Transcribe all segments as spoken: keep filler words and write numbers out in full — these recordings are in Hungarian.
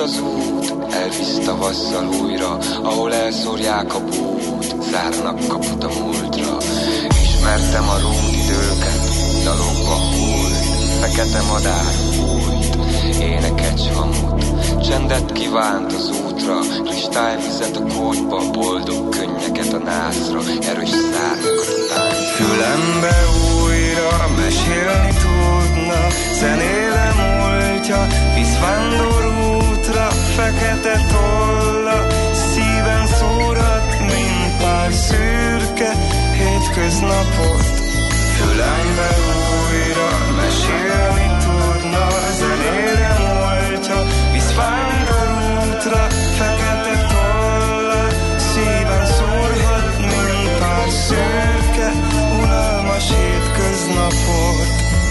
az út, elvisz tavasszal újra, ahol elszórják a bút, zárnak kaput a múltra. Ismertem a rúdidőket, dalokba hult, fekete madár fújt, éneket s hamut. Csendet kívánt az útra, kristályvizet a kódba, boldog könnyeket a nászra, erős szárnyakat a táncra. Fülembe újra mesélni tudna, zenéle múltja, visz vándorútra, fekete tolla, szíven szúrat, mint pár szürke hétköznapot. Fülembe újra mesélni tudna, zenéle múltja, visz vándorútra, fekete tolla, szíven szúrhat, mint pár szürke, unalmas hétköznapot.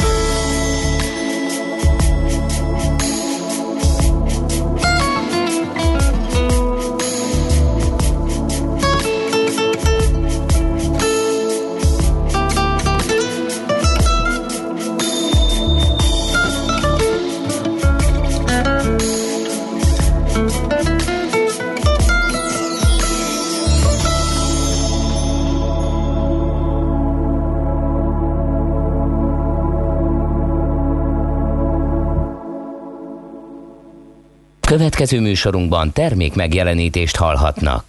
Következő műsorunkban termék megjelenítést hallhatnak.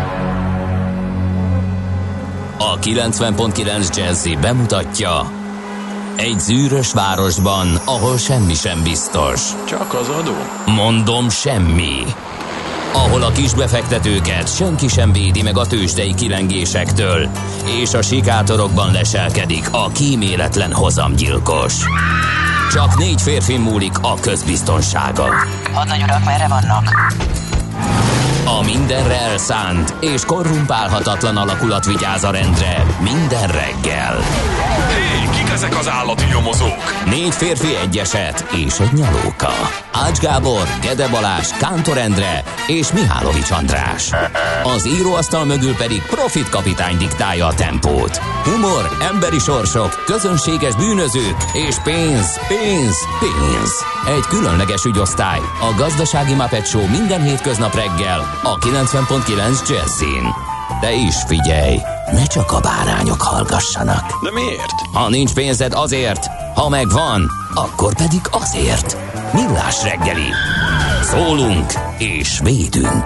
A kilencven pont kilenc Jazzy bemutatja: egy zűrös városban, ahol semmi sem biztos. Csak az adó? Mondom, semmi. Ahol a kisbefektetőket senki sem védi meg a tőzsdei kilengésektől, és a sikátorokban leselkedik a kíméletlen hozamgyilkos. Csak négy férfi múlik a közbiztonsága. Hadnagy urak, merre vannak? A mindenre elszánt és korrumpálhatatlan alakulat vigyáz a rendre minden reggel. Hé, kik ezek az állati nyomozók? Négy férfi, egy eset és egy nyalóka. Ács Gábor, Gede Balázs, Kántor Endre és Mihálovics András. Az íróasztal mögül pedig Profit kapitány diktálja a tempót. Humor, emberi sorsok, közönséges bűnözők és pénz, pénz, pénz. Egy különleges ügyosztály, a Gazdasági Muppet Show minden hétköznap reggel a kilencven pont kilenc Jazzin. De is figyelj, ne csak a bárányok hallgassanak. De miért? Ha nincs pénzed, azért, ha megvan, akkor pedig azért. Millás reggeli. Szólunk és védünk.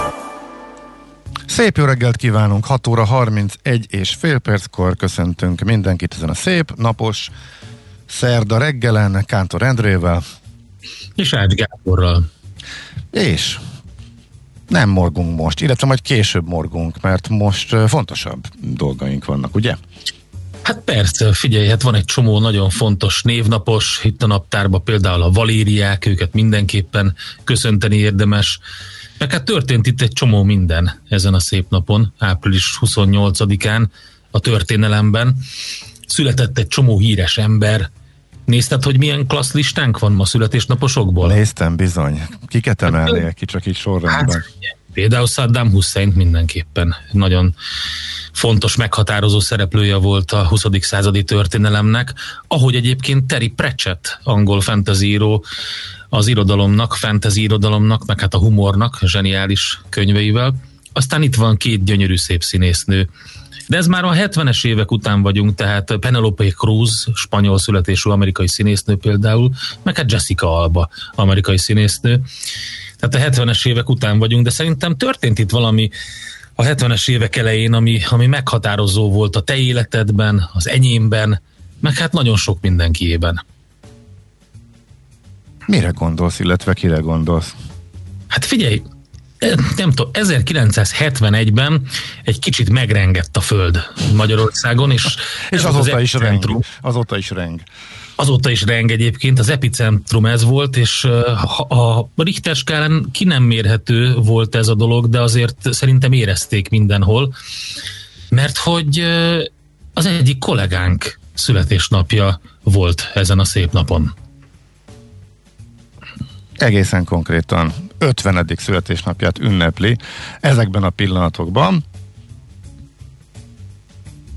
Szép jó reggelt kívánunk, hat óra harmincegy és fél perckor köszöntünk mindenkit ezen a szép, napos szerda reggelen Kántor Endrével. És Ács Gáborral. És nem morgunk most, illetve majd később morgunk, mert most fontosabb dolgaink vannak, ugye? Hát persze, figyelj, hát van egy csomó nagyon fontos névnapos itt a naptárban, például a Valériák, őket mindenképpen köszönteni érdemes. Meg hát történt itt egy csomó minden ezen a szép napon, április huszonnyolcadikán a történelemben. Született egy csomó híres ember. Nézted, hogy milyen klassz listánk van ma születésnaposokból? Néztem bizony. Kiket emelnél ki, csak így sorrendben? Hát, például Saddam Hussein mindenképpen nagyon fontos, meghatározó szereplője volt a huszadik századi történelemnek, ahogy egyébként Terry Pratchett, angol fantasy író, az irodalomnak, fantasy irodalomnak, meg hát a humornak, zseniális könyveivel. Aztán itt van két gyönyörű szép színésznő. De ez már a hetvenes évek után vagyunk, tehát Penelope Cruz, spanyol születésű amerikai színésznő például, meg hát Jessica Alba, amerikai színésznő. Tehát a hetvenes évek után vagyunk, de szerintem történt itt valami a hetvenes évek elején, ami, ami meghatározó volt a te életedben, az enyémben, meg hát nagyon sok mindenkiében. Mire gondolsz, illetve kire gondolsz? Hát figyelj, nem tudom, ezerkilencszázhetvenegyben egy kicsit megrengett a föld Magyarországon, és, és azóta az is reng. Azóta is reng. Azóta is reng egyébként, az epicentrum ez volt, és a Richter skálán ki nem mérhető volt ez a dolog, de azért szerintem érezték mindenhol, mert hogy az egyik kollégánk születésnapja volt ezen a szép napon. Egészen konkrétan ötvenedik születésnapját ünnepli ezekben a pillanatokban.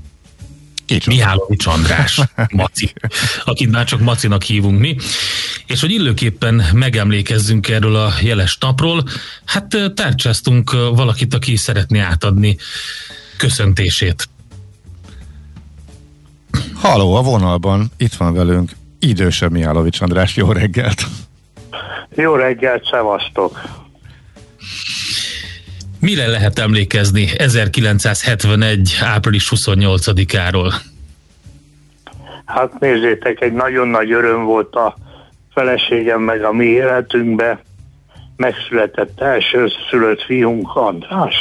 Mihálovics András, Maci, akit már csak Macinak hívunk mi. És hogy illőképpen megemlékezzünk erről a jeles napról, hát tárcsáztunk valakit, aki szeretné átadni köszöntését. Halló, a vonalban itt van velünk idősebb Mihálovics András, jó reggelt! Jó reggelt, szevasztok! Mire lehet emlékezni ezerkilencszázhetvenegy. április huszonnyolcadikáról? Hát nézzétek, egy nagyon nagy öröm volt a feleségem meg a mi életünkbe. Megszületett első szülött fiunk, András.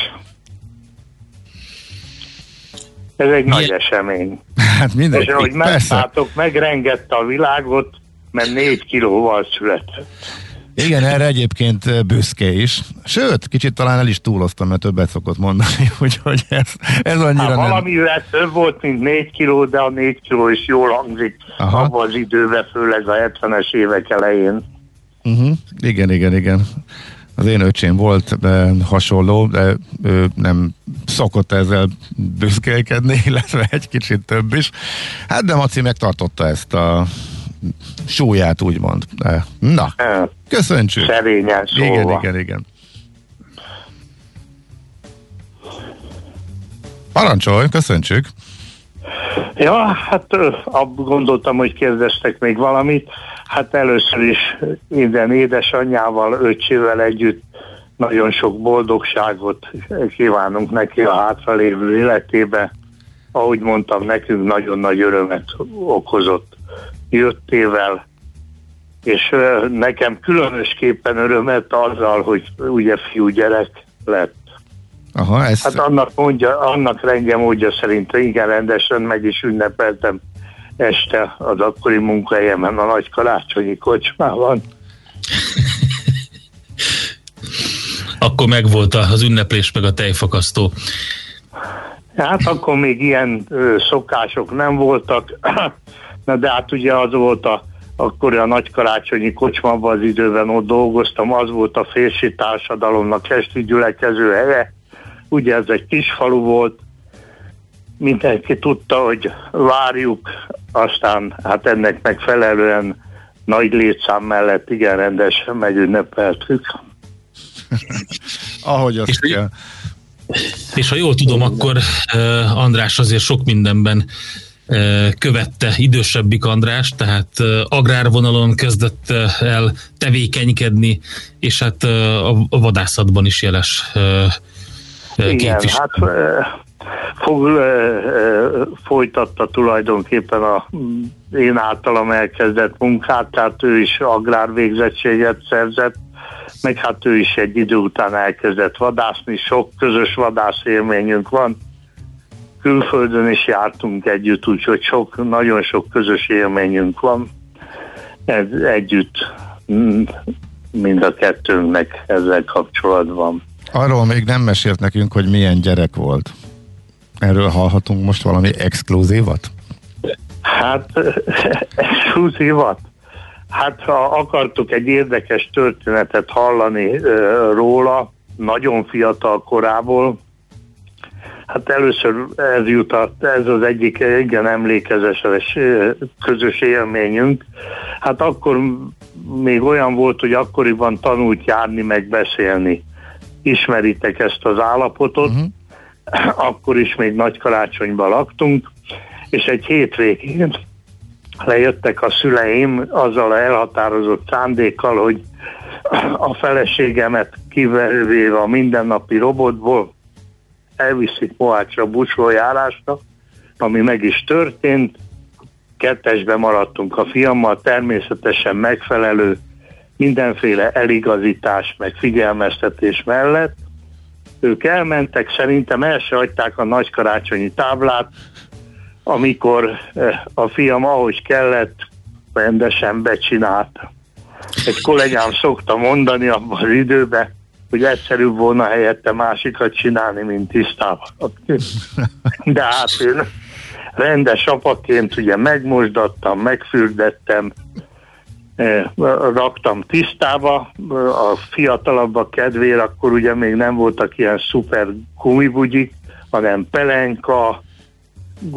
Ez egy Milyen? nagy esemény. Hát mindenki, és ahogy meglátok, megrengette a világot, mert négy kilóval született. Igen, erre egyébként büszke is. Sőt, kicsit talán el is túloztam, mert többet szokott mondani, úgyhogy ez, ez annyira hát, nem... Valamivel több volt, mint négy kiló, de a négy kiló is jól hangzik. Aha. Abban az időben, főleg a hetvenes évek elején. Uh-huh. Igen, igen, igen. Az én öcsém volt de hasonló, de ő nem szokott ezzel büszkélkedni, illetve egy kicsit több is. Hát de Maci megtartotta ezt a súlyát, úgymond. De, na, köszöntsük. Szerényen szólva. Igen, igen, igen. Parancsolj, köszöntsük. Ja, hát abban gondoltam, hogy kérdeztek még valamit. Hát először is minden édesanyjával, öcsével együtt nagyon sok boldogságot kívánunk neki a hátralévő életébe. Ahogy mondtam, nekünk nagyon nagy örömet okozott jöttével, és nekem különösképpen örömet azzal, hogy ugye fiúgyerek lett. Aha, ezt... Hát annak, mondja, annak rendje módja szerint igen rendesen meg is ünnepeltem este az akkori munkahelyemen a nagy karácsonyi kocsmában. Akkor megvolt az ünneplés meg a tejfakasztó. Hát akkor még ilyen ö, szokások nem voltak, na de hát ugye az volt a, akkor a nagy karácsonyi kocsmában az időben ott dolgoztam, az volt a férsi társadalomnak esti gyülekező helye. Ugye ez egy kis falu volt, mindenki tudta, hogy várjuk, aztán hát ennek megfelelően nagy létszám mellett igen rendesen megünnepeltük. Ahogy azt és, kell. És ha jól tudom, akkor uh, András azért sok mindenben uh, követte idősebbik András, tehát uh, agrárvonalon kezdett uh, el tevékenykedni, és hát uh, a vadászatban is jeles uh, igen, hát uh, fog, uh, uh, folytatta tulajdonképpen a én általam elkezdett munkát, tehát ő is agrárvégzettséget szerzett, meg hát ő is egy idő után elkezdett vadászni, sok közös vadászélményünk van, külföldön is jártunk együtt, úgyhogy sok, nagyon sok közös élményünk van együtt, mind a kettőnknek ezzel kapcsolatban. Arról még nem mesélt nekünk, hogy milyen gyerek volt. Erről hallhatunk most valami exkluzívat? Hát, exkluzívat? Hát, ha akartuk egy érdekes történetet hallani uh, róla, nagyon fiatal korából, hát először ez jutott, ez az egyik igen emlékezetes közös élményünk. Hát akkor még olyan volt, hogy akkoriban tanult járni, meg beszélni. Ismeritek ezt az állapotot, uh-huh. Akkor is még Nagykarácsonyban laktunk, és egy hétvégén lejöttek a szüleim azzal a elhatározott szándékkal, hogy a feleségemet kivéve a mindennapi robotból elviszik Mohácsra búcsújárásra, ami meg is történt. Kettesben maradtunk a fiammal, természetesen megfelelő mindenféle eligazítás, meg figyelmeztetés mellett. Ők elmentek, szerintem el se hagyták a nagykarácsonyi táblát, amikor a fiam ahogy kellett, rendesen becsinálta. Egy kollégám szokta mondani abban az időben, hogy egyszerűbb volna helyette másikat csinálni, mint tisztában. De hát én rendes apaként ugye megmosdattam, megfürdettem, raktam tisztába, a fiatalabbak kedvére, akkor ugye még nem voltak ilyen szuper gumibugyik, hanem pelenka,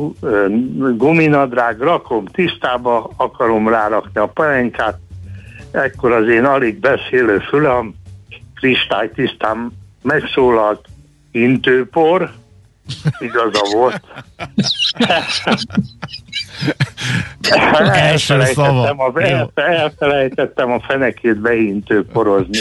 guminadrág, rakom tisztába, akarom rárakni a pelenkát, ekkor az én alig beszélő fülem kristálytisztán megszólalt: intőpor. Igaza volt. elfelejtettem, a, elfelejtettem a fenekét beintőporozni.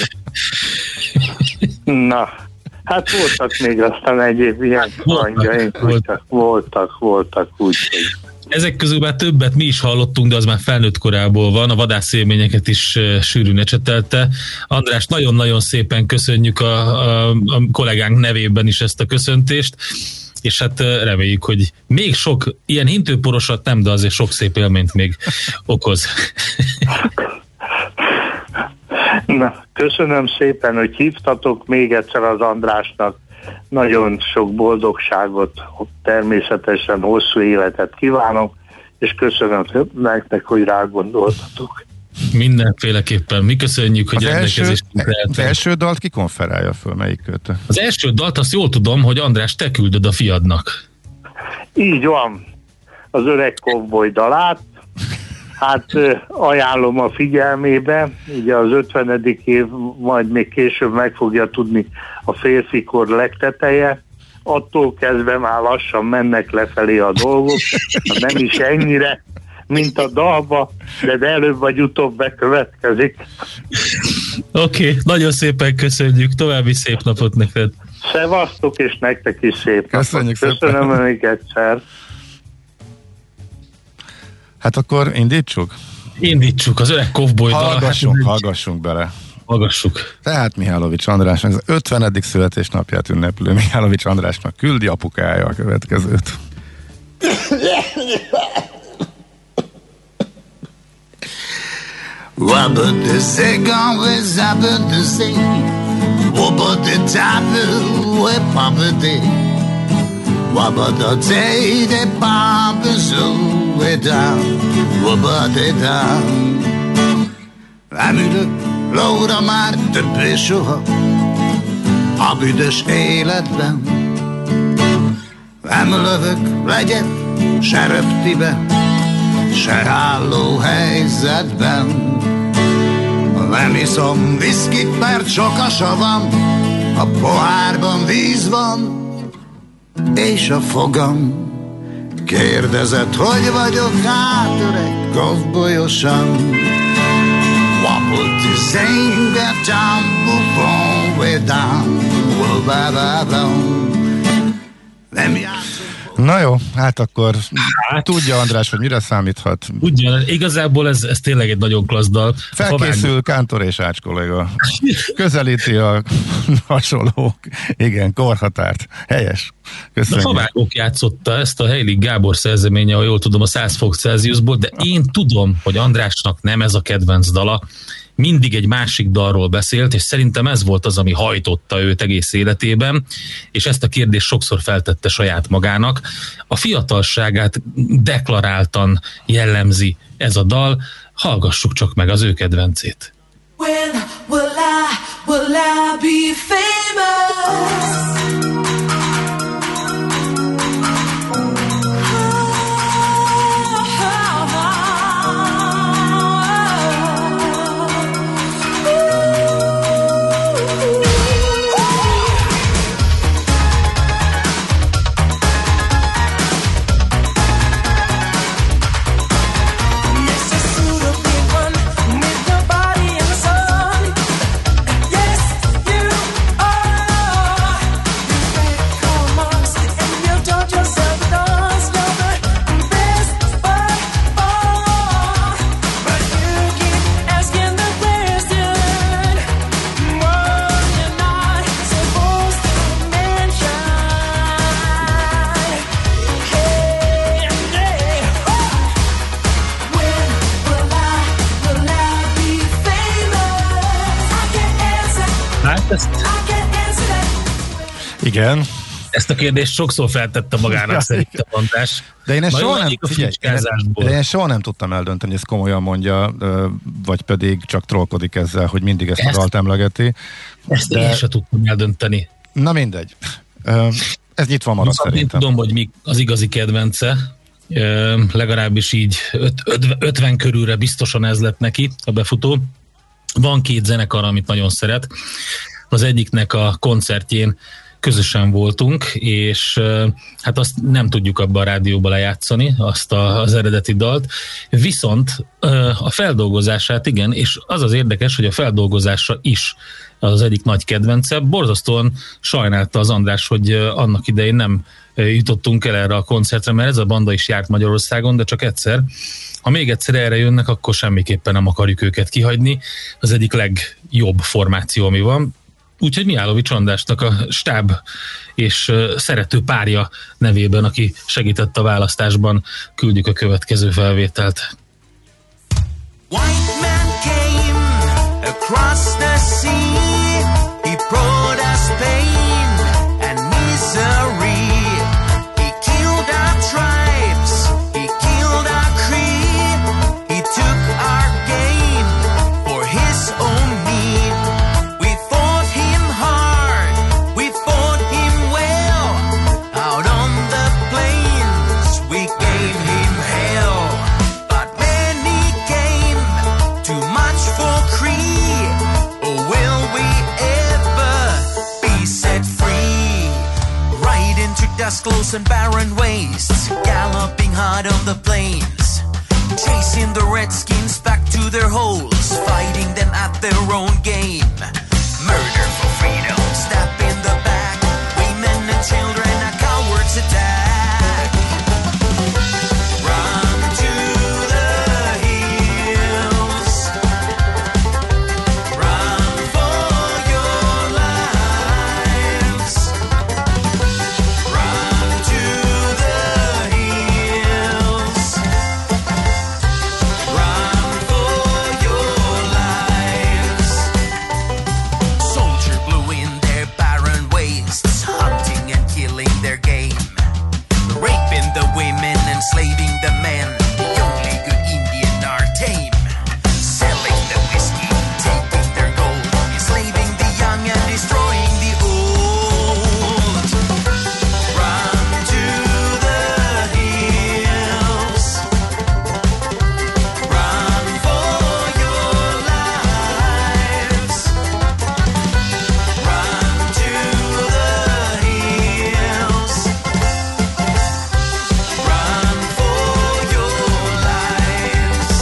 Na, hát voltak még aztán egyéb ilyen hangjaink, voltak, voltak, voltak úgy, hogy... Ezek közül már többet mi is hallottunk, de az már felnőtt korából van, a vadászélményeket is uh, sűrűn ecsetelte. András, nagyon-nagyon szépen köszönjük a, a, a kollégánk nevében is ezt a köszöntést, és hát uh, reméljük, hogy még sok ilyen hintőporosat nem, de azért sok szép élményt még okoz. Na, köszönöm szépen, hogy hívtatok még egyszer az Andrásnak. Nagyon sok boldogságot, természetesen hosszú életet kívánok, és köszönöm nektek, hogy rágondoltatok. Mindenféleképpen. Mi köszönjük, hogy rendelkezésre lehetünk. Az első dalt ki konferálja föl, melyik köte? Az első dalt azt jól tudom, hogy András, te küldöd a fiadnak. Így van. Az Öreg kovboly dalát. Hát ajánlom a figyelmébe, ugye az ötvenedik év, majd még később meg fogja tudni a férfikor legteteje, attól kezdve már lassan mennek lefelé a dolgok, nem is ennyire, mint a dalba, de, de előbb vagy utóbb bekövetkezik. Oké, okay, nagyon szépen köszönjük, további szép napot neked. Szevasztok, és nektek is szép Köszönjük napot. Köszönöm még egyszer. Hát akkor indítsuk? Indítsuk, az Öreg kovboly dal. Hallgassunk, hát, hallgassunk bele. Hallgassuk. Tehát Mihálovics Andrásnak az ötvenedik születésnapját ünneplő Mihálovics Andrásnak küldi apukája a következőt. Nem ülök lóra már többé soha a büdös életben. Nem lövök legyet se röptibe, se álló helyzetben. Nem iszom viszkit, mert sok a savam, a pohárban víz van, és a fogam. Kérdezett, hogy vagyok, hát öreg kovbolyosan. Wobble to sing that time, boom, way down, whoa, ba, ba, ba. Nem játszom. Na jó, hát akkor hát, tudja András, hogy mire számíthat. Tudja, igazából ez, ez tényleg egy nagyon klassz dal. Felkészül Kántor és Ács kolléga. Közelíti a hasonló, igen, korhatárt. Helyes. Köszönjük. A Favágók játszotta ezt a Heilig Gábor szerzeménye, ha jól tudom, a száz fok Celsiusból, de én tudom, hogy Andrásnak nem ez a kedvenc dala. Mindig egy másik dalról beszélt, és szerintem ez volt az, ami hajtotta őt egész életében, és ezt a kérdést sokszor feltette saját magának. A fiatalságát deklaráltan jellemzi ez a dal, hallgassuk csak meg az ő kedvencét. When will I, will I be famous? Igen. Ezt a kérdést sokszor feltette magának szerintem András. De én ezt soha nem, figyelj, én, de én soha nem tudtam eldönteni, hogy ezt komolyan mondja, vagy pedig csak trollkodik ezzel, hogy mindig ezt, ezt a dalt emlegeti. Ezt de... én sem tudtam eldönteni. Na mindegy. Ez nyitva marad szerintem. Én tudom, hogy mi az igazi kedvence. Legalábbis így ötven körülre biztosan ez lett neki a befutó. Van két zenekar, amit nagyon szeret. Az egyiknek a koncertjén közösen voltunk, és hát azt nem tudjuk abba a rádióba lejátszani, azt a, az eredeti dalt, viszont a feldolgozását igen, és az az érdekes, hogy a feldolgozása is az egyik nagy kedvence. Borzasztóan sajnálta az András, hogy annak idején nem jutottunk el erre a koncertre, mert ez a banda is járt Magyarországon, de csak egyszer. Ha még egyszer erre jönnek, akkor semmiképpen nem akarjuk őket kihagyni. Az egyik legjobb formáció, ami van. Úgyhogy Mihálovics Andrásnak a stáb és szerető párja nevében, aki segített a választásban, küldjük a következő felvételt. White man came across the sea. He brought us pain and misery. He killed our tribes. He killed our creed. He took our gain for his own need. We fought him hard. We fought him well. Out on the plains we gave him hell. But when he came, too much for Cree. Oh, will we ever be set free? Right into dust-close and barren wastes, galloping hard on the plains, chasing the redskins back to their holes, fighting them at their own game. Murder for freedom, stab in the back, women and children are cowards attack. Run to the hills, run for your lives. Run to the hills, run for your lives. Soldier blew in their barren wastes, hunting and killing their game, raping the women, enslaving the men. The only good Indian are tame, selling the whiskey, taking their gold, enslaving the young and destroying the old. Run to the hills, run for your lives. Run to the hills, run for your lives.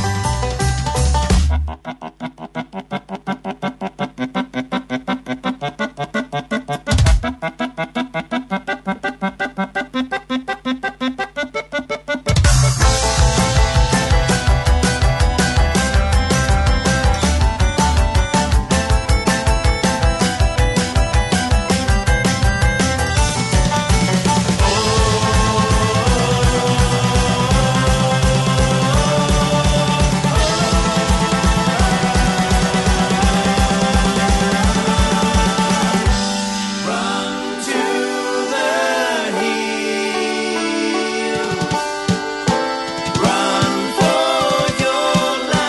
Run to the hills, run for your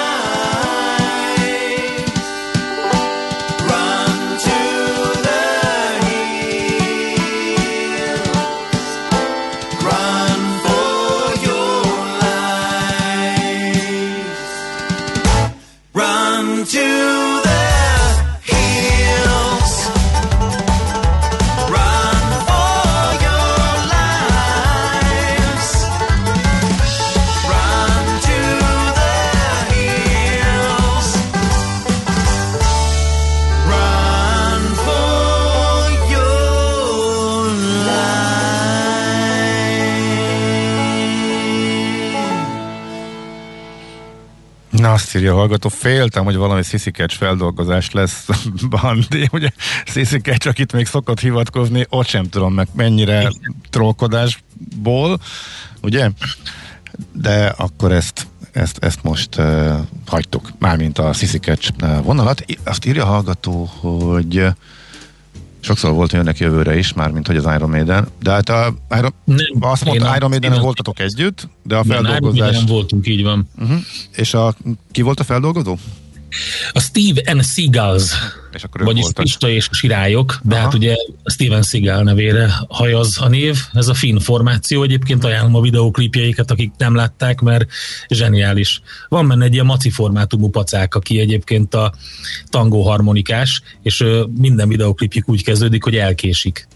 lives. Run to the hills, run for your lives. Run to the hills, run for your lives. Run to the hills, run for your lives. Run to the hills, run for your lives. Na, azt írja a hallgató, féltem, hogy valami Sissy Catch feldolgozás lesz, Bandi, ugye Sissy Catch, akit még szokott hivatkozni, ott sem tudom meg mennyire trollkodásból, ugye? De akkor ezt, ezt, ezt most uh, hagytuk, mármint a Sissy Catch uh, vonalat. I- Azt írja a hallgató, hogy uh, sokszor volt jönnek jövőre is, mármint hogy az Iron Maiden, de hát a Iron, Nem, azt mondta, én Iron a- Maiden-en én a- voltatok együtt, de a Nem, feldolgozás... nem voltunk, így van. Uh-huh. És a, ki volt a feldolgozó? A Steve and Seagulls, vagyis Pista és a sirályok, de Aha. hát ugye Steven Seagal nevére hajaz a név. Ez a finn formáció, egyébként ajánlom a videóklipjeiket, akik nem látták, mert zseniális. Van benne egy ilyen maci formátumú pacák, aki egyébként a tangó harmonikás, és minden videóklipjük úgy kezdődik, hogy elkésik.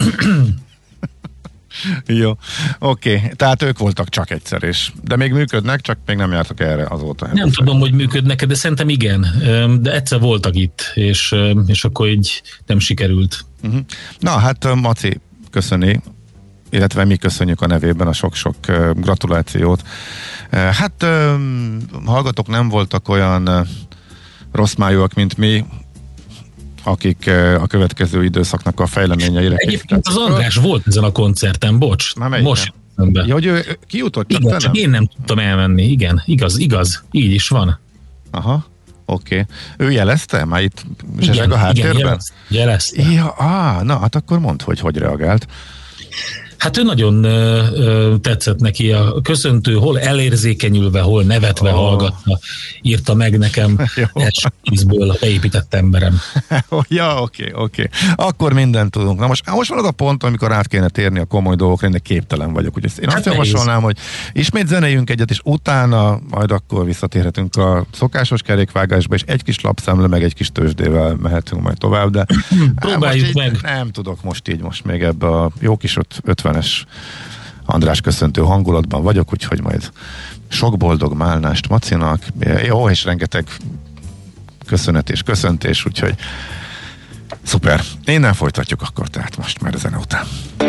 Jó, oké, okay. Tehát ők voltak csak egyszer is. De még működnek, csak még nem jártak erre azóta. Nem fel. tudom, hogy működnek, de szerintem igen. De egyszer voltak itt, és, és akkor így nem sikerült. Uh-huh. Na, hát Maci köszöni, illetve mi köszönjük a nevében a sok-sok gratulációt. Hát hallgatók nem voltak olyan rossz májúak, mint mi, akik a következő időszaknak a fejleményeire. Egyébként az András volt ezen a koncerten, bocs. Most be. Ja, hogy ő kijutott? Csak igen, csak én nem tudtam elmenni, igen. Igaz, igaz. Így is van. Aha, oké. Okay. Ő jelezte? Már itt zsezseg a háttérben? Igen, jelezte. jelezte. Ja, á, na, hát akkor mondd, hogy hogy reagált. Hát ő nagyon ö, ö, tetszett neki a köszöntő, hol elérzékenyülve, hol nevetve oh. hallgatta, írta meg nekem első ízből a beépített emberem. Ja, oké, okay, oké. Okay. Akkor mindent tudunk. Na most, most van az a pont, amikor át kéne térni a komoly dolgokra, de képtelen vagyok. Ugye én azt hát javasolnám, hogy ismét zenéljünk egyet, és utána majd akkor visszatérhetünk a szokásos kerékvágásba, és egy kis lapszemle, meg egy kis tőzsdével mehetünk majd tovább, de próbáljuk így, meg. Nem tudok most így, most még ebbe a jó kis ötvenes András köszöntő hangulatban vagyok, úgyhogy majd sok boldog málnást Macinak, jó, és rengeteg köszönet és köszöntés, úgyhogy szuper. Innen folytatjuk akkor tehát most már a zene után.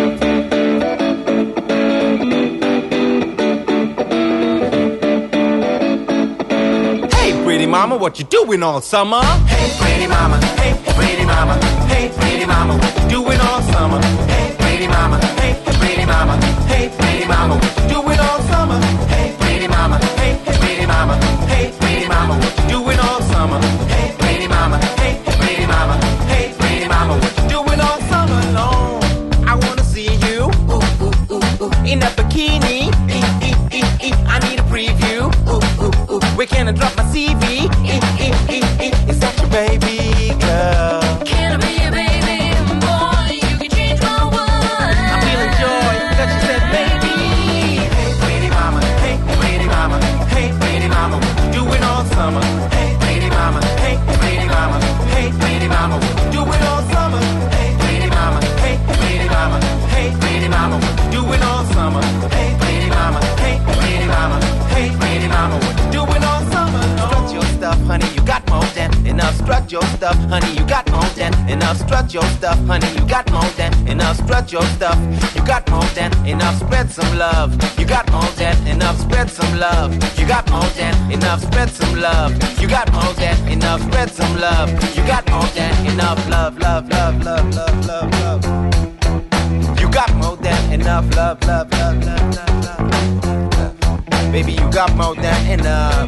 Hey pretty mama, what you doing all summer? Hey pretty mama, hey pretty mama, hey pretty mama, what you doing all summer? Hey pretty mama, hey pretty mama, hey pretty mama, what you doing all summer? Hey pretty mama, hey pretty mama, hey pretty mama, what you doing all summer? Hey pretty mama, hey pretty mama, hey pretty mama, what you doing all summer long? I wanna see you ooh, ooh, ooh, ooh, in that bikini. E, e, e, e, I need a preview. Ooh, ooh, ooh. Where can I drop my C V? E, e, e, e, is that your baby girl? Can I be your baby boy? You can change my world. I'm feeling joy that you said baby. Hey pretty mama, hey pretty mama, hey pretty mama, what you doing all summer? Hey pretty mama, hey pretty mama, hey pretty mama, what you doing all summer? Hey pretty mama, hey pretty mama, hey pretty mama, what you doing all summer? Hey pretty mama, hey pretty mama, hey pretty mama, what you doing all summer? Strut your stuff, honey, you got more than enough. Strut your stuff, honey, you got more than enough. Strut your stuff, honey, you got more than enough. Strut your stuff, you got more than enough. Spread some love, you got more than enough. Spread some love, you got more than enough. Spread some love, you got more than enough. Spread some love, you got more than enough. Love, love, love, love, love, love, love. You got more than enough. Love, love, love, love, love, love. Baby, you got more than enough.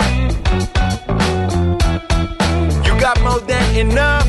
You got more than enough.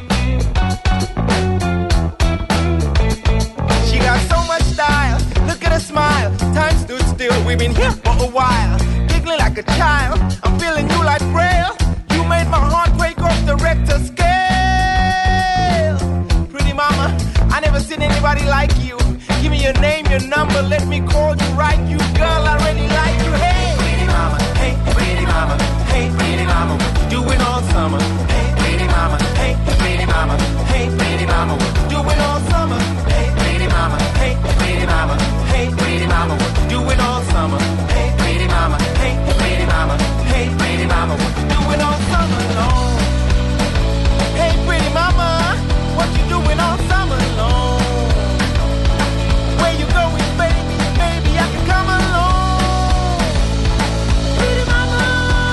She got so much style. Look at her smile. Time stood still. We've been here for a while. Giggling like a child. I'm feeling you like Braille. You made my heart break off the Richter scale. Pretty mama, I never seen anybody like you. Give me your name, your number. Let me call you right. You girl, I really like you. Hey, pretty mama. Hey, pretty mama. Hey, pretty mama. What you doing all summer? Hey, pretty mama. Hey, pretty mama. Hey, pretty mama. What you doing all summer? Hey, pretty mama. Hey, pretty mama. Hey, pretty mama. What you doing all summer? Hey, pretty mama. Hey, pretty mama. Hey, pretty mama. What you doing all summer long? Hey, pretty mama. What you doing all summer long? Where you going, baby? Baby, I can come along. Pretty mama,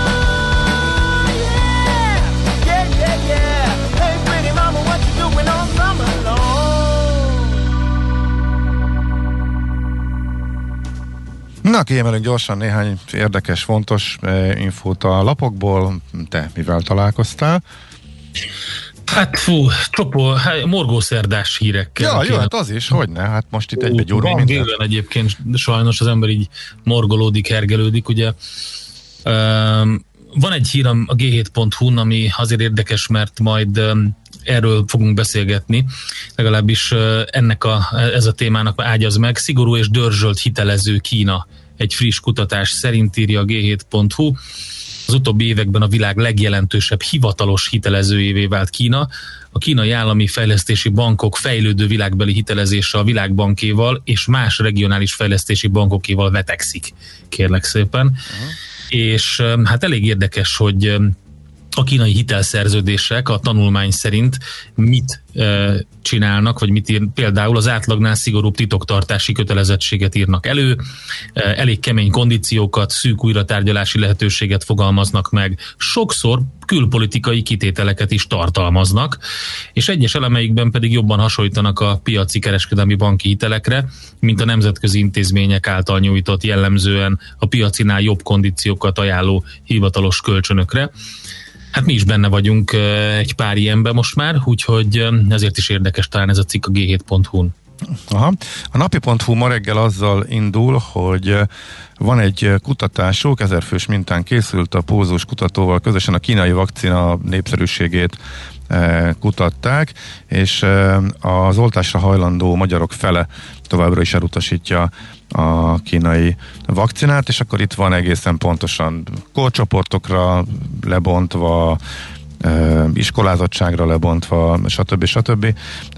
yeah, yeah, yeah, yeah. Hey, pretty mama, what you doing all summer long? Na, kiemelünk gyorsan néhány érdekes, fontos eh, infót a lapokból. Te mivel találkoztál? Hát fú, csopó, morgószerdás hírekkel. Ja, jó, hát az is, hogyne, hát most itt egybe gyúrunk minden. Van egyébként sajnos az ember így morgolódik, hergelődik, ugye. Um, van egy hír a gé hét pont hu-n, ami azért érdekes, mert majd erről fogunk beszélgetni, legalábbis ennek a, ez a témának ágyaz meg. Szigorú és dörzsölt hitelező Kína. Egy friss kutatás szerint írja a gé hét pont hu. Az utóbbi években a világ legjelentősebb hivatalos hitelezőjévé vált Kína. A kínai állami fejlesztési bankok fejlődő világbeli hitelezése a Világbankéval és más regionális fejlesztési bankokéval vetekszik, kérlek szépen. Uh-huh. És hát elég érdekes, hogy a kínai hitelszerződések a tanulmány szerint mit e, csinálnak, vagy mit ír, például az átlagnál szigorúbb titoktartási kötelezettséget írnak elő, e, elég kemény kondíciókat, szűk újratárgyalási lehetőséget fogalmaznak meg, sokszor külpolitikai kitételeket is tartalmaznak, és egyes elemeikben pedig jobban hasonlítanak a piaci kereskedelmi banki hitelekre, mint a nemzetközi intézmények által nyújtott jellemzően a piacinál jobb kondíciókat ajánló hivatalos kölcsönökre. Hát mi is benne vagyunk egy pár ilyenben most már, úgyhogy ezért is érdekes talán ez a cikk a gé hét pont hu-n. Aha. A napi pont hu ma reggel azzal indul, hogy van egy kutatásuk, ezerfős mintán készült, a Pózus kutatóval közösen a kínai vakcina népszerűségét kutatták, és az oltásra hajlandó magyarok fele továbbra is elutasítja a kínai vakcinát, és akkor itt van egészen pontosan korcsoportokra lebontva, iskolázottságra lebontva, stb. stb.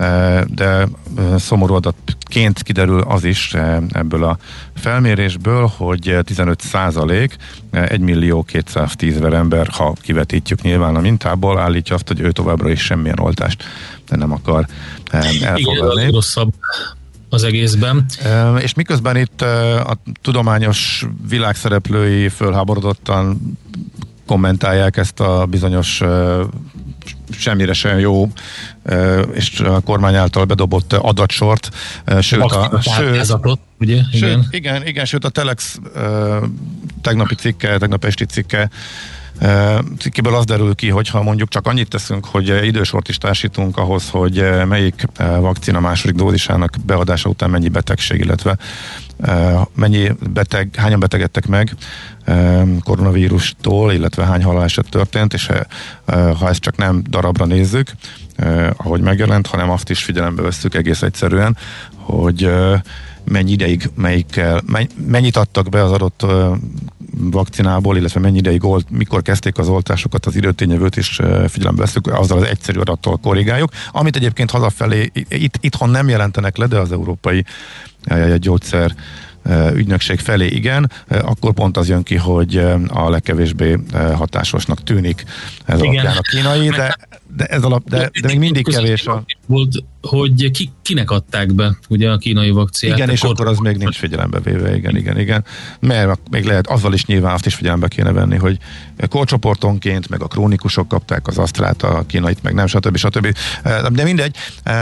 De szomorú adatként kiderül az is ebből a felmérésből, hogy tizenöt százalék, egymillió kétszáztízezer ember, ha kivetítjük nyilván a mintából, állítja azt, hogy ő továbbra is semmilyen oltást nem akar elfogadni. Igen, rosszabb az egészben. E, és miközben itt a tudományos világszereplői fölháborodottan kommentálják ezt a bizonyos uh, semmire sem jó uh, és a kormány által bedobott adatsort, uh, sőt a, sőt, ugye? Sőt, igen. igen, igen, sőt a Telex uh, tegnapi cikke, tegnap esti cikke uh, cikkéből az derül ki, hogyha mondjuk csak annyit teszünk, hogy idősort is társítunk ahhoz, hogy melyik uh, vakcina második dózisának beadása után mennyi betegség, illetve uh, mennyi beteg, hányan betegedtek meg koronavírustól, illetve hány haláleset történt, és ha ezt csak nem darabra nézzük, ahogy megjelent, hanem azt is figyelembe vesszük egész egyszerűen, hogy mennyi ideig, melyikkel, mennyit adtak be az adott vakcinából, illetve mennyi ideig olt, mikor kezdték az oltásokat, az időtényevőt is figyelembe veszük, azzal az egyszerű adattal korrigáljuk, amit egyébként hazafelé, itt, itthon nem jelentenek le, de az európai gyógyszer ügynökség felé igen, akkor pont az jön ki, hogy a legkevésbé hatásosnak tűnik ez igen. alapján a kínai, de, de ez alap, de, de még mindig kevés a... Volt, hogy ki, kinek adták be ugye a kínai vakcinát. Igen, és akkor az még nincs figyelembe véve, igen, igen, igen. Mert még lehet, azzal is nyilván azt is figyelembe kéne venni, hogy korcsoportonként, meg a krónikusok kapták az asztrát, a kínait, meg nem, stb. stb. De mindegy,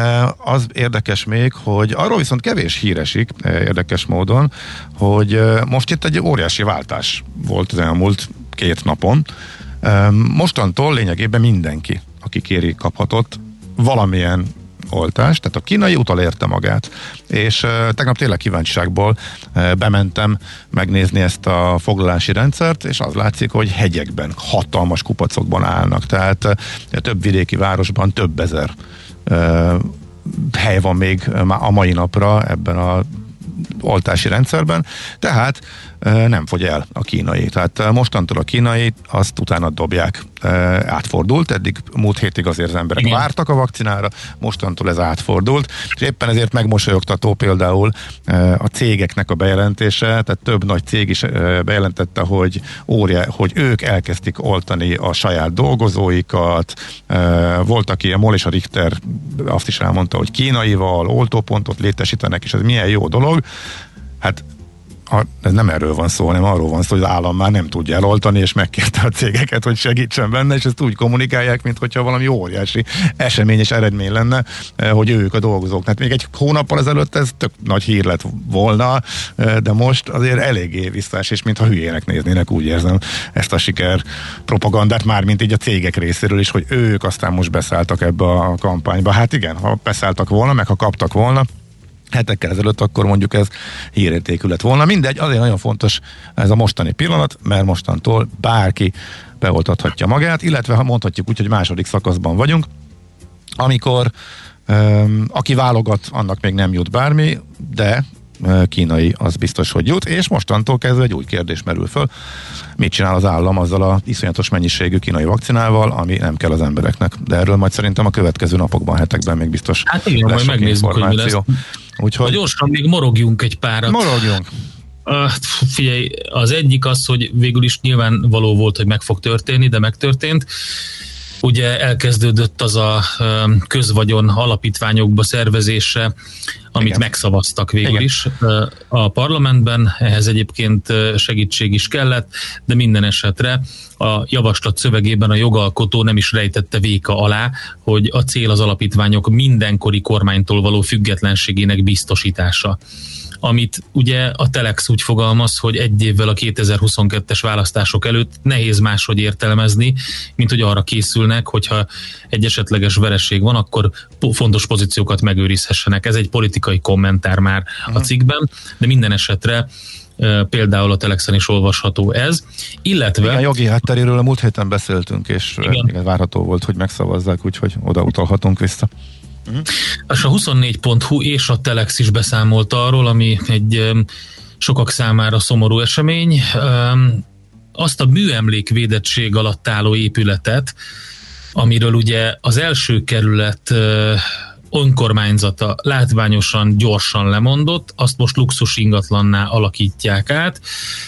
az érdekes még, hogy arról viszont kevés híresik, érdekes módon, hogy most itt egy óriási váltás volt az elmúlt két napon. Mostantól lényegében mindenki, aki kéri, kaphatott valamilyen oltást, tehát a kínai utalérte magát, és uh, tegnap tényleg kíváncsiságból uh, bementem megnézni ezt a foglalási rendszert, és az látszik, hogy hegyekben, hatalmas kupacokban állnak, tehát uh, több vidéki városban több ezer uh, hely van még a mai napra ebben a oltási rendszerben, tehát nem fogy el a kínai. Tehát mostantól a kínai, azt utána dobják. Átfordult, eddig múlt hétig azért az emberek igen. vártak a vakcinára, mostantól ez átfordult, és éppen ezért megmosolyogtató például a cégeknek a bejelentése, tehát több nagy cég is bejelentette, hogy, óriá, hogy ők elkezdték oltani a saját dolgozóikat, volt, aki a MOL és a Richter azt is elmondta, hogy kínaival oltópontot létesítenek, és ez milyen jó dolog. Hát A, ez nem erről van szó, hanem arról van szó, hogy az állam már nem tudja eloltani, és megkérte a cégeket, hogy segítsen benne, és ezt úgy kommunikálják, mintha valami óriási esemény és eredmény lenne, hogy ők a dolgozók. Hát még egy hónappal ezelőtt ez tök nagy hír lett volna, de most azért eléggé visszás, és mintha hülyének néznének, úgy érzem ezt a siker propagandát, már mint így a cégek részéről is, hogy ők aztán most beszálltak ebbe a kampányba. Hát igen, ha beszálltak volna, meg ha kaptak volna, hetekkel ezelőtt, akkor mondjuk ez hírértékű lett volna. Mindegy, azért nagyon fontos ez a mostani pillanat, mert mostantól bárki beoltathatja magát, illetve ha mondhatjuk úgy, hogy második szakaszban vagyunk, amikor um, aki válogat, annak még nem jut bármi, de kínai az biztos, hogy jut, és mostantól kezdve egy új kérdés merül föl. Mit csinál az állam azzal a iszonyatos mennyiségű kínai vakcinával, ami nem kell az embereknek? De erről majd szerintem a következő napokban, hetekben még biztos hát igen, lesz majd megnézzük, hogy mi lesz. Úgyhogy... Gyorsan még morogjunk egy párat. Morogjunk. Uh, figyelj, az egyik az, hogy végül is nyilvánvaló volt, hogy meg fog történni, de megtörtént. Ugye elkezdődött az a közvagyon alapítványokba szervezése, amit igen. megszavaztak végül igen. is a parlamentben, ehhez egyébként segítség is kellett, de minden esetre a javaslat szövegében a jogalkotó nem is rejtette véka alá, hogy a cél az alapítványok mindenkori kormánytól való függetlenségének biztosítása. Amit ugye a Telex úgy fogalmaz, hogy egy évvel a kétezer-huszonkettes választások előtt nehéz máshogy értelmezni, mint hogy arra készülnek, hogyha egy esetleges vereség van, akkor fontos pozíciókat megőrizhessenek. Ez egy politikai kommentár már uh-huh. a cikkben, de minden esetre például a Telexen is olvasható ez, illetve... Igen, a jogi hátteréről a múlt héten beszéltünk, és igen. igen, várható volt, hogy megszavazzák, úgyhogy oda utalhatunk vissza. Uh-huh. A huszonnégy pont hu és a Telex is beszámolt arról, ami egy um, sokak számára szomorú esemény. Um, azt a műemlékvédettség alatt álló épületet, amiről ugye az első kerület uh, önkormányzata látványosan, gyorsan lemondott, azt most luxus ingatlanná alakítják át.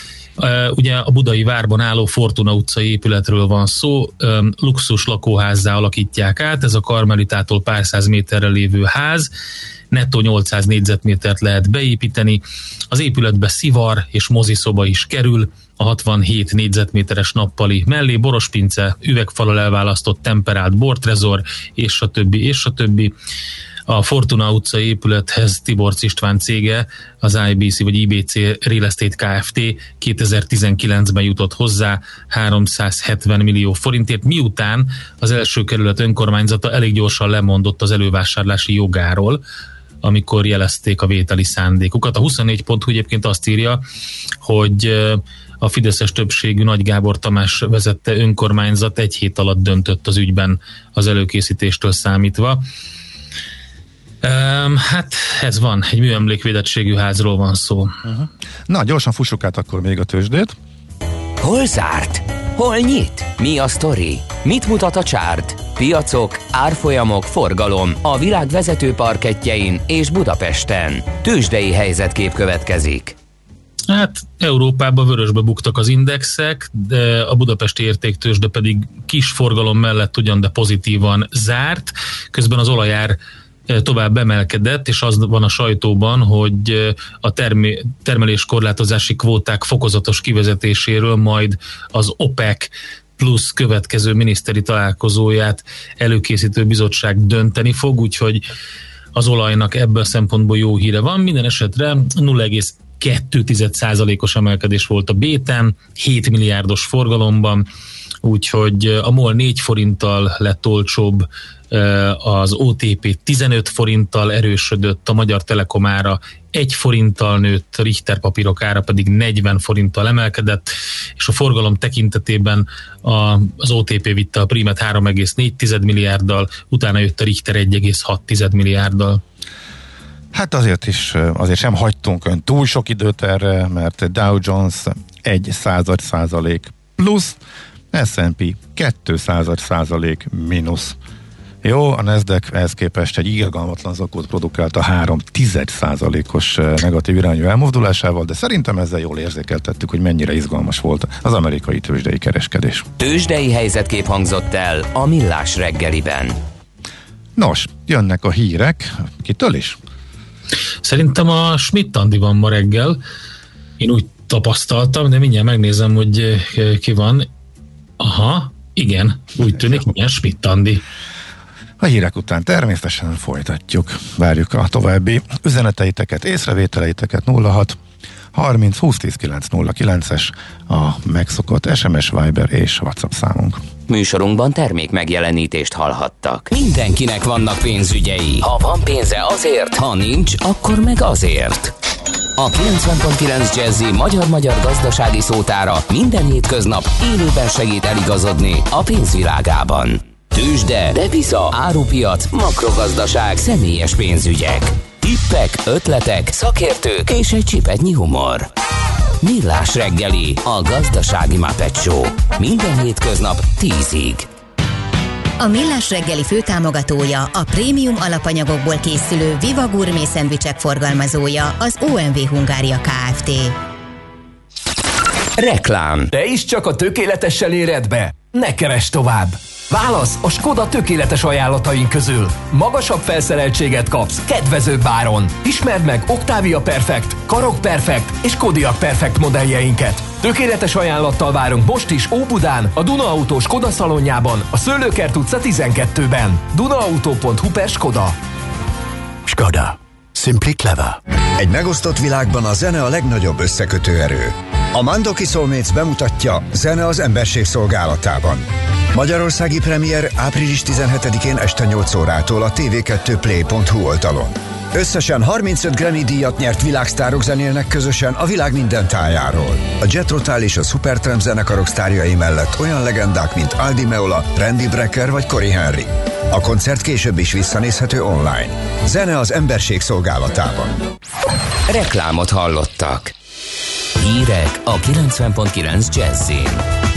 Uh, ugye a Budai Várban álló Fortuna utcai épületről van szó, um, luxus lakóházzá alakítják át, ez a Karmelitától pár száz méterre lévő ház, nettó nyolcszáz négyzetmétert lehet beépíteni, az épületbe szivar és moziszoba is kerül, a hatvanhét négyzetméteres nappali mellé borospince, üvegfalal elválasztott temperált bortrezor, és a többi, és a többi. A Fortuna utcai épülethez Tiborcs István cége, az I B C vagy I B C Real Estate Kft. kétezer-tizenkilencben jutott hozzá háromszázhetven millió forintért, miután az első kerület önkormányzata elég gyorsan lemondott az elővásárlási jogáról, amikor jelezték a vételi szándékukat. A huszonnégy pont hu egyébként azt írja, hogy a fideszes többségű Nagy Gábor Tamás vezette önkormányzat egy hét alatt döntött az ügyben az előkészítéstől számítva. Um, hát ez van, egy műemlékvédettségű házról van szó. Uh-huh. Na, gyorsan fussuk át akkor még a tőzsdét. Hol zárt? Hol nyit? Mi a sztori? Mit mutat a csárt? Piacok, árfolyamok, forgalom a világ vezető parkettjein és Budapesten. Tőzsdei helyzetkép következik. Hát Európában vörösbe buktak az indexek, de a budapesti értéktőzsde pedig kis forgalom mellett ugyan, de pozitívan zárt. Közben az olajár tovább emelkedett, és az van a sajtóban, hogy a termi- termeléskorlátozási kvóták fokozatos kivezetéséről majd az OPEC plusz következő miniszteri találkozóját előkészítő bizottság dönteni fog, úgyhogy az olajnak ebből a szempontból jó híre van. Minden esetre nulla egész kettő százalékos emelkedés volt a béten, hét milliárdos forgalomban, úgyhogy a MOL négy forinttal lett olcsóbb, az o té pé tizenöt forinttal erősödött, a Magyar Telekom ára egy forinttal nőtt, a Richter papírok ára pedig negyven forinttal emelkedett, és a forgalom tekintetében a, az o té pé vitte a prímet három egész négy milliárddal, utána jött a Richter egy egész hat milliárddal. Hát azért is, azért sem hagytunk ön túl sok időt erre, mert Dow Jones egy század százalék plusz, es and pé kettő század százalék mínusz. Jó, a Nasdaq ehhez képest egy irgalmatlan zakót produkált a három tized százalékos negatív irányú elmozdulásával, de szerintem ezzel jól érzékeltettük, hogy mennyire izgalmas volt az amerikai tőzsdei kereskedés. Tőzsdei helyzetkép hangzott el a Millás reggeliben. Nos, jönnek a hírek. Kitől is? Szerintem a Schmidt Andi van ma reggel. Én úgy tapasztaltam, de mindjárt megnézem, hogy ki van. Aha, igen, úgy tűnik, igen, Schmidt Andi. A hírek után természetesen folytatjuk. Várjuk a további üzeneteiteket, észrevételeiteket. Nulla hat harminc húsz tíz kilenc nulla kilences a megszokott es em es, Viber és WhatsApp számunk. Műsorunkban termék megjelenítést hallhattak. Mindenkinek vannak pénzügyei. Ha van pénze azért, ha nincs, akkor meg azért. A kilencven pont kilenc Jazzy magyar-magyar gazdasági szótára minden hétköznap élőben segít eligazodni a pénzvilágában. Tőzsde, depisza, árupiac, makrogazdaság, személyes pénzügyek. Tippek, ötletek, szakértők és egy csipetnyi humor. Millás reggeli, a gazdasági Muppet Show. Minden hétköznap tízig. A Millás reggeli főtámogatója, a prémium alapanyagokból készülő Viva Gourmet szendvicsek forgalmazója, az o em vé Hungária Kft. Reklám. Te is csak a tökéletessel éred be? Ne keresd tovább! Válasz a Skoda tökéletes ajánlataink közül. Magasabb felszereltséget kapsz, kedvezőbb áron. Ismerd meg Octavia Perfect, Karoq Perfect és Kodiaq Perfect modelljeinket. Tökéletes ajánlattal várunk most is Óbudán, a Duna Autó Skoda szalonjában, a Szőlőkert utca tizenkettőben. dunaauto pont hu per Skoda. Skoda. Simply clever. Egy megosztott világban a zene a legnagyobb összekötő erő. A Mandoki Soulmates bemutatja Zene az emberség szolgálatában. Magyarországi premier április tizenhetedikén este nyolc órától a té vé kettő play pont hu oldalon. Összesen harmincöt Grammy díjat nyert világsztárok zenélnek közösen a világ minden tájáról. A Jet Rotal és a Supertramp zenekarok sztárjai mellett olyan legendák, mint Aldi Meola, Randy Brecker vagy Cory Henry. A koncert később is visszanézhető online. Zene az emberség szolgálatában. Reklámot hallottak. Hírek a kilencven pont kilenc Jazzyn.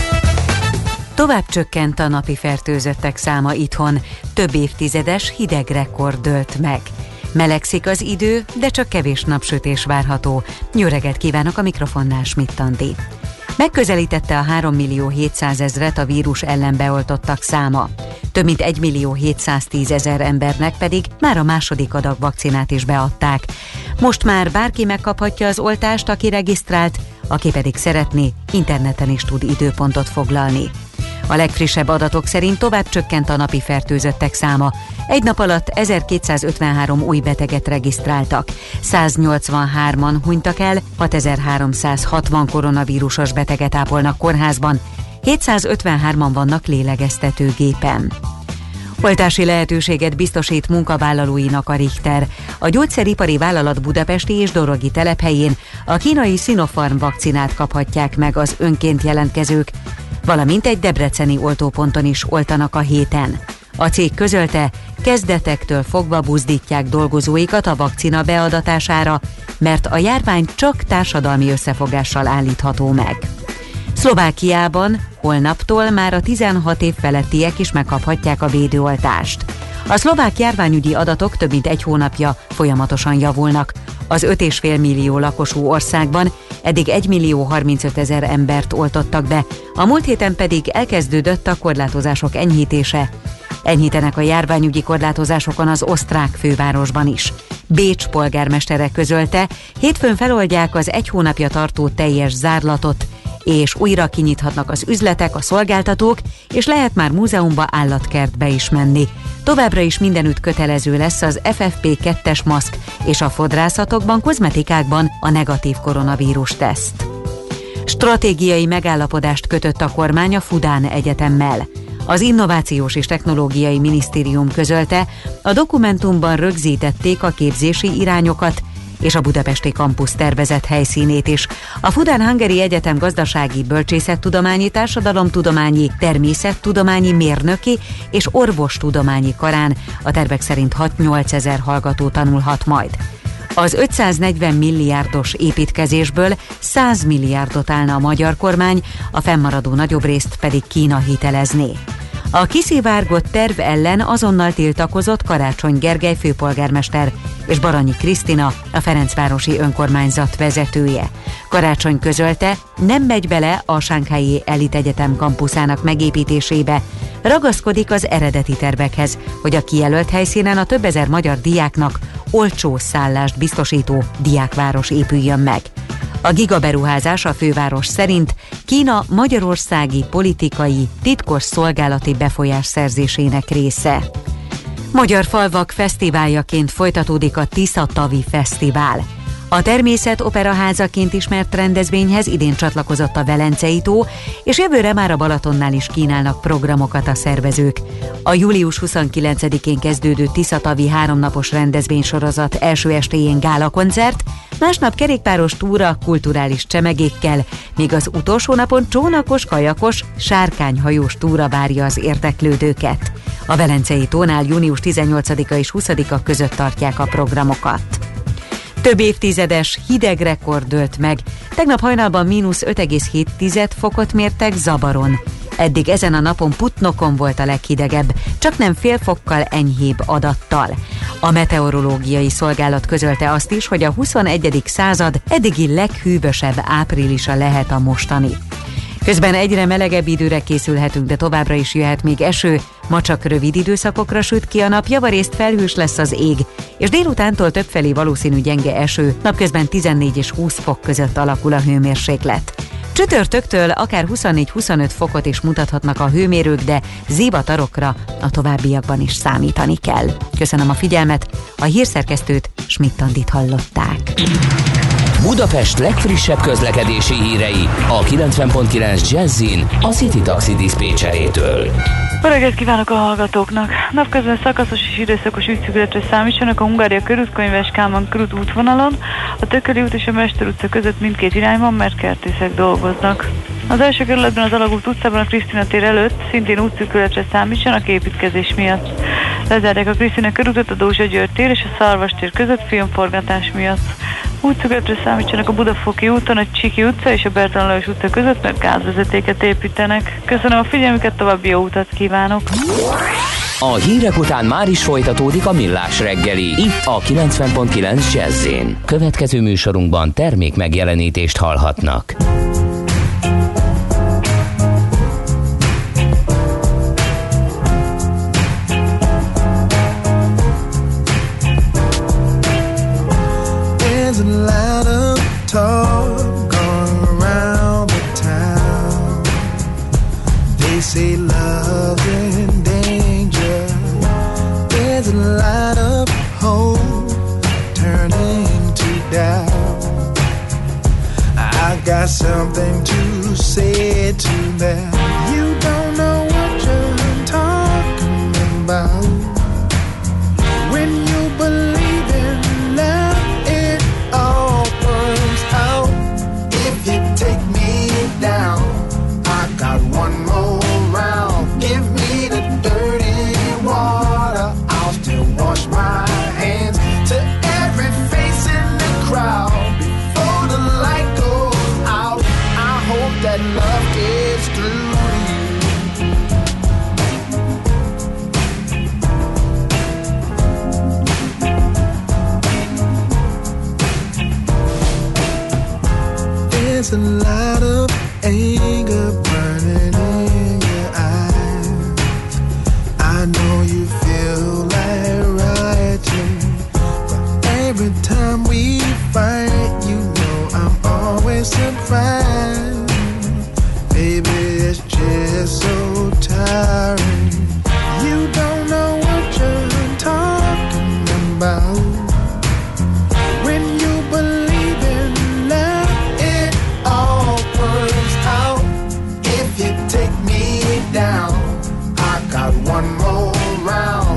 Tovább csökkent a napi fertőzöttek száma itthon, több évtizedes hideg rekord dőlt meg. Melegszik az idő, de csak kevés napsütés várható. Jó reggelt kívánok, a mikrofonnál Schmidt Andi. Megközelítette a három millió hétszázezret a vírus ellen beoltottak száma. Több mint egy millió hétszáztízezer embernek pedig már a második adag vakcinát is beadták. Most már bárki megkaphatja az oltást, aki regisztrált, aki pedig szeretné, interneten is tud időpontot foglalni. A legfrissebb adatok szerint tovább csökkent a napi fertőzöttek száma. Egy nap alatt ezerkétszázötvenhárom új beteget regisztráltak. száznyolcvanhárman hunytak el, hatezer-háromszázhatvan koronavírusos beteget ápolnak kórházban, hétszázötvenhárman vannak lélegeztetőgépen. Oltási lehetőséget biztosít munkavállalóinak a Richter. A gyógyszeripari vállalat budapesti és dorogi telephelyén a kínai Sinopharm vakcinát kaphatják meg az önként jelentkezők, valamint egy debreceni oltóponton is oltanak a héten. A cég közölte, kezdetektől fogva buzdítják dolgozóikat a vakcina beadatására, mert a járvány csak társadalmi összefogással állítható meg. Szlovákiában holnaptól már a tizenhat év felettiek is megkaphatják a védőoltást. A szlovák járványügyi adatok több mint egy hónapja folyamatosan javulnak. Az öt és fél millió lakosú országban eddig egy millió harmincötezer embert oltottak be, a múlt héten pedig elkezdődött a korlátozások enyhítése. Enyhítenek a járványügyi korlátozásokon az osztrák fővárosban is. Bécs polgármestere közölte, hétfőn feloldják az egy hónapja tartó teljes zárlatot, és újra kinyithatnak az üzletek, a szolgáltatók, és lehet már múzeumba, állatkertbe is menni. Továbbra is mindenütt kötelező lesz az ef ef pé kettes maszk, és a fodrászatokban, kozmetikákban a negatív koronavírus teszt. Stratégiai megállapodást kötött a kormány a Fudán Egyetemmel. Az Innovációs és Technológiai Minisztérium közölte, a dokumentumban rögzítették a képzési irányokat és a budapesti kampusz tervezett helyszínét is. A Fudan Hungary Egyetem gazdasági, bölcsészettudományi, társadalomtudományi, természettudományi, mérnöki és orvostudományi karán a tervek szerint hat-nyolc ezer hallgató tanulhat majd. Az ötszáznegyven milliárdos építkezésből száz milliárdot állna a magyar kormány, a fennmaradó nagyobb részt pedig Kína hitelezné. A kiszivárgott terv ellen azonnal tiltakozott Karácsony Gergely főpolgármester és Baranyi Krisztina, a Ferencvárosi önkormányzat vezetője. Karácsony közölte, nem megy bele a Shanghai Elit Egyetem kampuszának megépítésébe, ragaszkodik az eredeti tervekhez, hogy a kijelölt helyszínen a több ezer magyar diáknak olcsó szállást biztosító diákváros épüljön meg. A gigaberuházás a főváros szerint Kína magyarországi politikai, titkos szolgálati befolyás szerzésének része. Magyar falvak fesztiváljaként folytatódik a Tisza Tavi Fesztivál. A Természet operaházaként ismert rendezvényhez idén csatlakozott a Velencei tó, és jövőre már a Balatonnál is kínálnak programokat a szervezők. A július huszonkilencedikén kezdődő Tiszatavi háromnapos rendezvénysorozat első estéjén gálakoncert, másnap kerékpáros túra kulturális csemegékkel, míg az utolsó napon csónakos, kajakos, sárkányhajós túra várja az érdeklődőket. A Velencei tónál június tizennyolcadika és huszadika között tartják a programokat. Több évtizedes hideg rekord dőlt meg. Tegnap hajnalban mínusz öt egész hét fokot mértek Zabaron. Eddig ezen a napon Putnokon volt a leghidegebb, csak nem fél fokkal enyhébb adattal. A meteorológiai szolgálat közölte azt is, hogy a huszonegyedik század eddigi leghűvösebb áprilisa lehet a mostani. Közben egyre melegebb időre készülhetünk, de továbbra is jöhet még eső, ma csak rövid időszakokra süt ki a nap, javarészt felhős lesz az ég, és délutántól többfelé valószínű gyenge eső, napközben tizennégy és húsz fok között alakul a hőmérséklet. Csütörtöktől akár huszonnégy-huszonöt fokot is mutathatnak a hőmérők, de zivatarokra a továbbiakban is számítani kell. Köszönöm a figyelmet, a hírszerkesztőt, Schmidt-Andit hallották. Budapest legfrissebb közlekedési hírei a kilencven pont kilenc Jazzin a City Taxi diszpécserétől. Jó reggelt kívánok a hallgatóknak! Napközben szakaszos és időszakos ügyszűkületre számítsanak a Hungária körút, Könyves Kálmán körút útvonalon, a Tököli út és a Mester utca között mindkét irányban, mert kertészek dolgoznak. Az első kerületben az Alagút utcában a Krisztina tér előtt szintén útszűkületre számítsanak építkezés miatt. Lezárják a Krisztina körútot a Dózsa György tér és a Szarvas tér között filmforgatás miatt. Útszűkületre számítsanak a Budafoki úton, a Csiki utca és a Bertalan Lajos utca között, mert gázvezetéket építenek. Köszönöm a figyelmüket, további jó utat kívánok! A hírek után már is folytatódik a Millás reggeli, itt a kilencven pont kilenc Jazz-én. Következő műsorunkban termék megjelenítést hallhatnak. There's a lot of talk going around the town. They say love's in danger. There's a lot of hope turning to doubt. I got something to say to that. You don't know what you're talking about. When you believe in love, it all burns out. If you take me down, I got one more round. Give me the dirty water, I'll still wash my hands. To every face in the crowd, before the light goes out, I hope that love gets through to you. There's a lot of anger burning in your eyes. I know you feel like rioting, but every time we fight, you know I'm always surprised. Baby, it's just so tiring. You don't know what you're talking about. When you believe in love, it all burns out. If you take me down, I got one more round.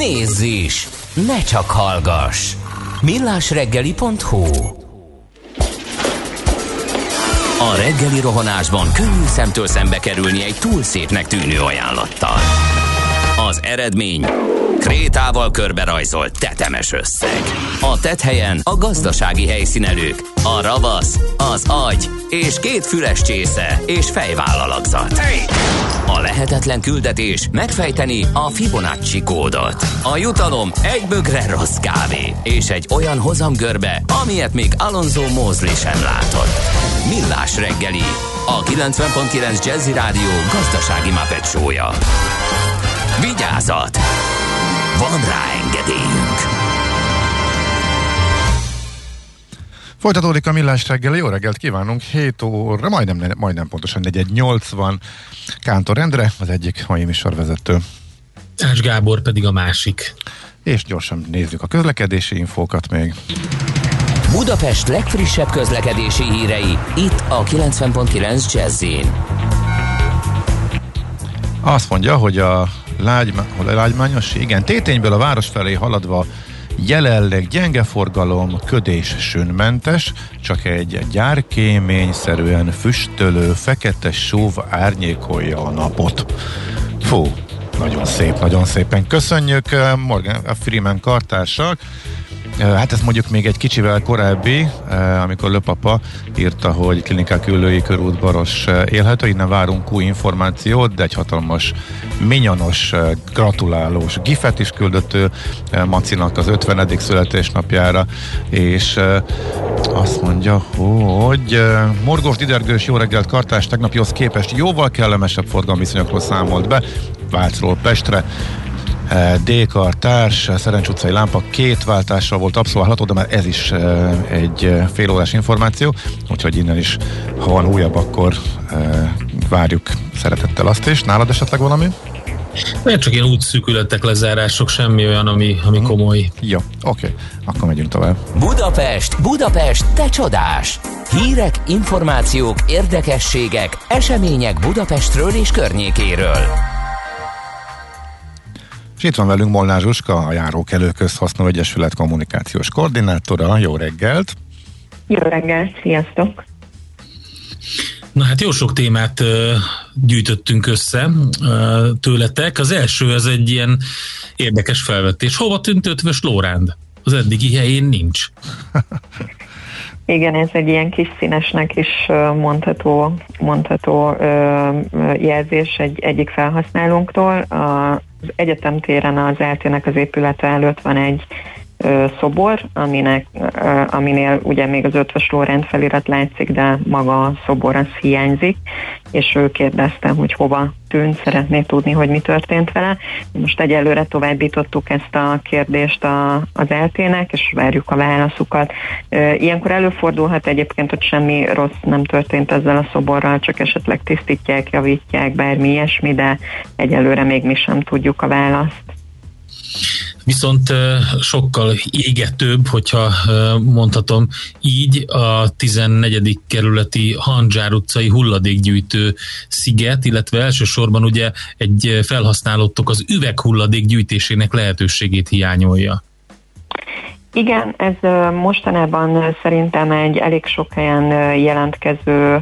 Nézz is! Ne csak hallgass! millásreggeli pont hu. A reggeli rohanásban könnyű szemtől szembe kerülni egy túl szépnek tűnő ajánlattal. Az eredmény krétával körberajzolt tetemes összeg. A tetthelyen a gazdasági helyszínelők, a ravasz, az agy és két füles csésze és fejvállalakzat. A lehetetlen küldetés megfejteni a Fibonacci kódot. A jutalom egy bögre rossz kávé és egy olyan hozamgörbe, amilyet még Alonso Mosley sem látott. Millás reggeli, a kilencven pont kilenc Jazzy Rádió gazdasági Muppet show-ja. Vigyázat! Van rá engedélyünk! Folytatódik a Millás reggeli, jó reggelt kívánunk, hét óra, majdnem, majdnem pontosan negyven nyolcvan. Kántor Endre, az egyik mai műsorvezető. Ács Gábor pedig a másik. És gyorsan nézzük a közlekedési infókat még. Budapest legfrissebb közlekedési hírei, itt a kilencven pont kilenc Jazzin. Azt mondja, hogy a Lágyma, hol a Lágymányos? Igen, Tétényből a város felé haladva jelenleg gyenge forgalom, ködés sünmentes, csak egy gyárkéményszerűen füstölő fekete súv árnyékolja a napot. Fú, nagyon szép, nagyon szépen köszönjük Morgan Freeman kartársak. Hát ez mondjuk még egy kicsivel korábbi, amikor Löpapa írta, hogy Klinikák Üllői körút Baros élhető, innen várunk új információt, de egy hatalmas, minyonos, gratulálós gifet is küldött ő Macinak az ötvenedik születésnapjára, és azt mondja, hogy Morgós Didergős jó reggelt kartás, tegnapihoz képest jóval kellemesebb forgalmi viszonyokról számolt be, Vácról Pestre. D-kartárs, Szerencs utcai lámpa két váltással volt abszolválható, de már ez is egy fél órás információ, úgyhogy innen is, ha van újabb, akkor várjuk szeretettel azt is. Nálad esetleg valami? Nem csak ilyen útszűkületek, lezárások, semmi olyan, ami, ami komoly. Jó, oké, akkor megyünk tovább. Budapest, Budapest, te csodás! Hírek, információk, érdekességek, események Budapestről és környékéről. És itt van velünk Molnár Zsuska, a Járókelő Közhasznú Egyesület kommunikációs koordinátora. Jó reggelt! Jó reggelt, sziasztok! Na hát jó sok témát uh, gyűjtöttünk össze uh, tőletek. Az első, ez egy ilyen érdekes felvetés. Hova tűnt Ötvös Lóránd? Az eddigi helyén nincs. Igen, ez egy ilyen kis színesnek is mondható, mondható jelzés egy, egyik felhasználónktól. Az egyetem téren az eltének az épülete előtt van egy szobor, aminek, aminél ugye még az Ötvös Lóránd felirat látszik, de maga a szobor az hiányzik, és ő kérdezte, hogy hova tűnt, szeretné tudni, hogy mi történt vele. Most egyelőre továbbítottuk ezt a kérdést a, az eltének, és várjuk a válaszukat. Ilyenkor előfordulhat egyébként, hogy semmi rossz nem történt ezzel a szoborral, csak esetleg tisztítják, javítják, bármi ilyesmi, de egyelőre még mi sem tudjuk a választ. Viszont sokkal égetőbb, hogyha mondhatom így, a tizennegyedik kerületi Handzsár utcai hulladékgyűjtő sziget, illetve elsősorban ugye egy felhasználótok az üveghulladék gyűjtésének lehetőségét hiányolja. Igen, ez mostanában szerintem egy elég sok helyen jelentkező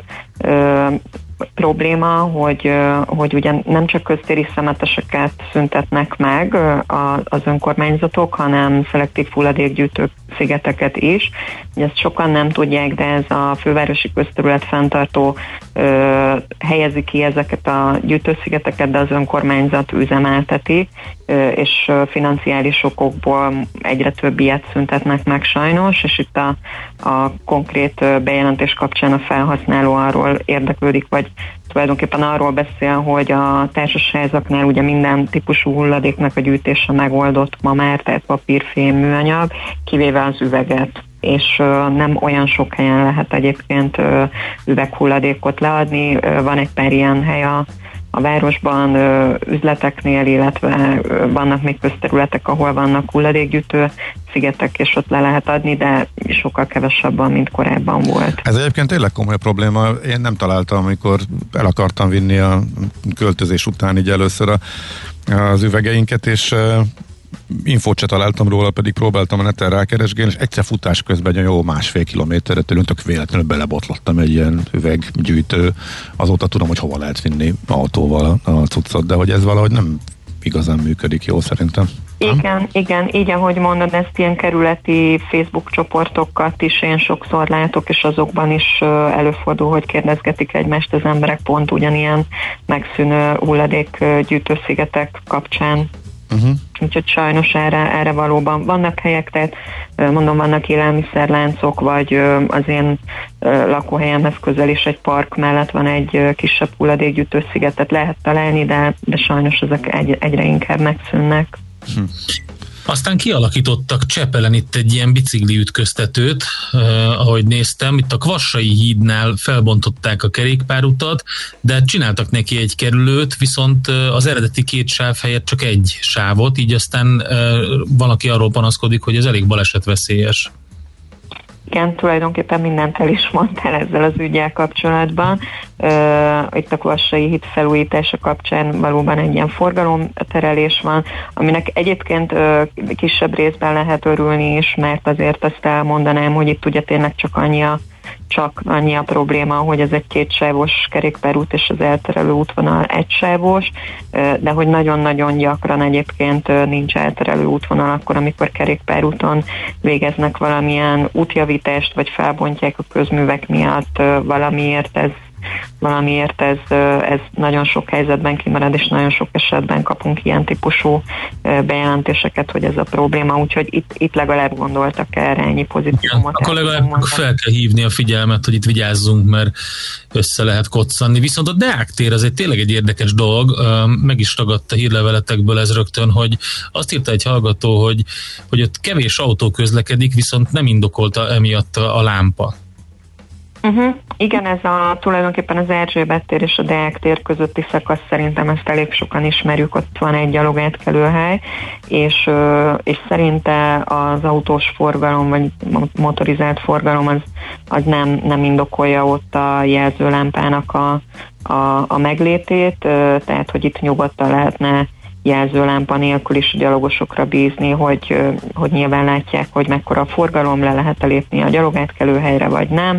probléma, hogy, hogy ugye nem csak köztéri szemeteseket szüntetnek meg az önkormányzatok, hanem szelektív hulladékgyűjtő szigeteket is. Ugye ezt sokan nem tudják, de ez a fővárosi közterület fenntartó ö, helyezi ki ezeket a gyűjtőszigeteket, de az önkormányzat üzemelteti, ö, és financiális okokból egyre több ilyet szüntetnek meg sajnos, és itt a, a konkrét bejelentés kapcsán a felhasználó arról érdeklődik, vagy tulajdonképpen arról beszél, hogy a társasházaknál ugye minden típusú hulladéknak a gyűjtése megoldott ma már, tehát papír, fém, műanyag, kivéve az üveget, és uh, nem olyan sok helyen lehet egyébként uh, üveghulladékot leadni. Uh, van egy pár ilyen hely a, a városban, uh, üzleteknél, illetve uh, vannak még közterületek, ahol vannak hulladékgyűjtő szigetek, és ott le lehet adni, de sokkal kevesebben, mint korábban volt. Ez egyébként tényleg komoly probléma. Én nem találtam, amikor el akartam vinni a költözés után így először a, az üvegeinket, és infót se találtam róla, pedig próbáltam a neten rákeresgélni, és egyszer futás közben egy jó másfél kilométerre tőlünk, tök véletlenül belebotlottam egy ilyen üveggyűjtő. Azóta tudom, hogy hova lehet vinni autóval a, a cuccot, de hogy ez valahogy nem igazán működik jól szerintem. Igen, igen, így ahogy mondod, ezt ilyen kerületi Facebook csoportokat is én sokszor látok, és azokban is előfordul, hogy kérdezgetik egymást az emberek pont ugyanilyen megszűnő hulladékgyűjtőszigetek kapcsán. Uh-huh. Úgyhogy sajnos erre, erre valóban vannak helyek, tehát mondom, vannak élelmiszerláncok, vagy az én lakóhelyemhez közel is egy park mellett van egy kisebb hulladékgyűjtőszigetet lehet találni, de, de sajnos ezek egy, egyre inkább megszűnnek. Hm. Aztán kialakítottak Csepelen itt egy ilyen bicikliütköztetőt, eh, ahogy néztem, itt a Kvassai hídnál felbontották a kerékpárutat, de csináltak neki egy kerülőt, viszont az eredeti két sáv helyett csak egy sávot, így aztán eh, valaki arról panaszkodik, hogy ez elég balesetveszélyes. Igen, tulajdonképpen mindent el is mondtál ezzel az ügyel kapcsolatban. Uh, itt a Kvassai híd felújítása kapcsán valóban egy ilyen forgalomterelés van, aminek egyébként uh, kisebb részben lehet örülni is, mert azért azt elmondanám, hogy itt ugye tényleg csak annyi a csak annyi a probléma, hogy ez egy kétsávos kerékpárút és az elterelő útvonal egysávos, de hogy nagyon-nagyon gyakran egyébként nincs elterelő útvonal akkor, amikor kerékpárúton végeznek valamilyen útjavítást, vagy felbontják a közművek miatt, valamiért ez valamiért ez, ez nagyon sok helyzetben kimarad, és nagyon sok esetben kapunk ilyen típusú bejelentéseket, hogy ez a probléma, úgyhogy itt, itt legalább gondoltak erre ennyi pozitívumot. Akkor legalább fel kell hívni a figyelmet, hogy itt vigyázzunk, mert össze lehet koccanni. Viszont a Deák tér az egy tényleg egy érdekes dolog, meg is ragadt a hírleveletekből ez rögtön, hogy azt írta egy hallgató, hogy, hogy ott kevés autó közlekedik, viszont nem indokolta emiatt a lámpa. Uh-huh. Igen, ez a, tulajdonképpen az Erzsébet tér és a Deák tér közötti szakasz, szerintem ezt elég sokan ismerjük, ott van egy gyalogátkelőhely, és, és szerinte az autós forgalom, vagy motorizált forgalom az, az nem, nem indokolja ott a jelzőlámpának a, a, a meglétét, tehát hogy itt nyugodtan lehetne jelzőlámpa nélkül is a gyalogosokra bízni, hogy, hogy nyilván látják, hogy mekkora a forgalom, le lehet lépni a gyalogátkelőhelyre, vagy nem.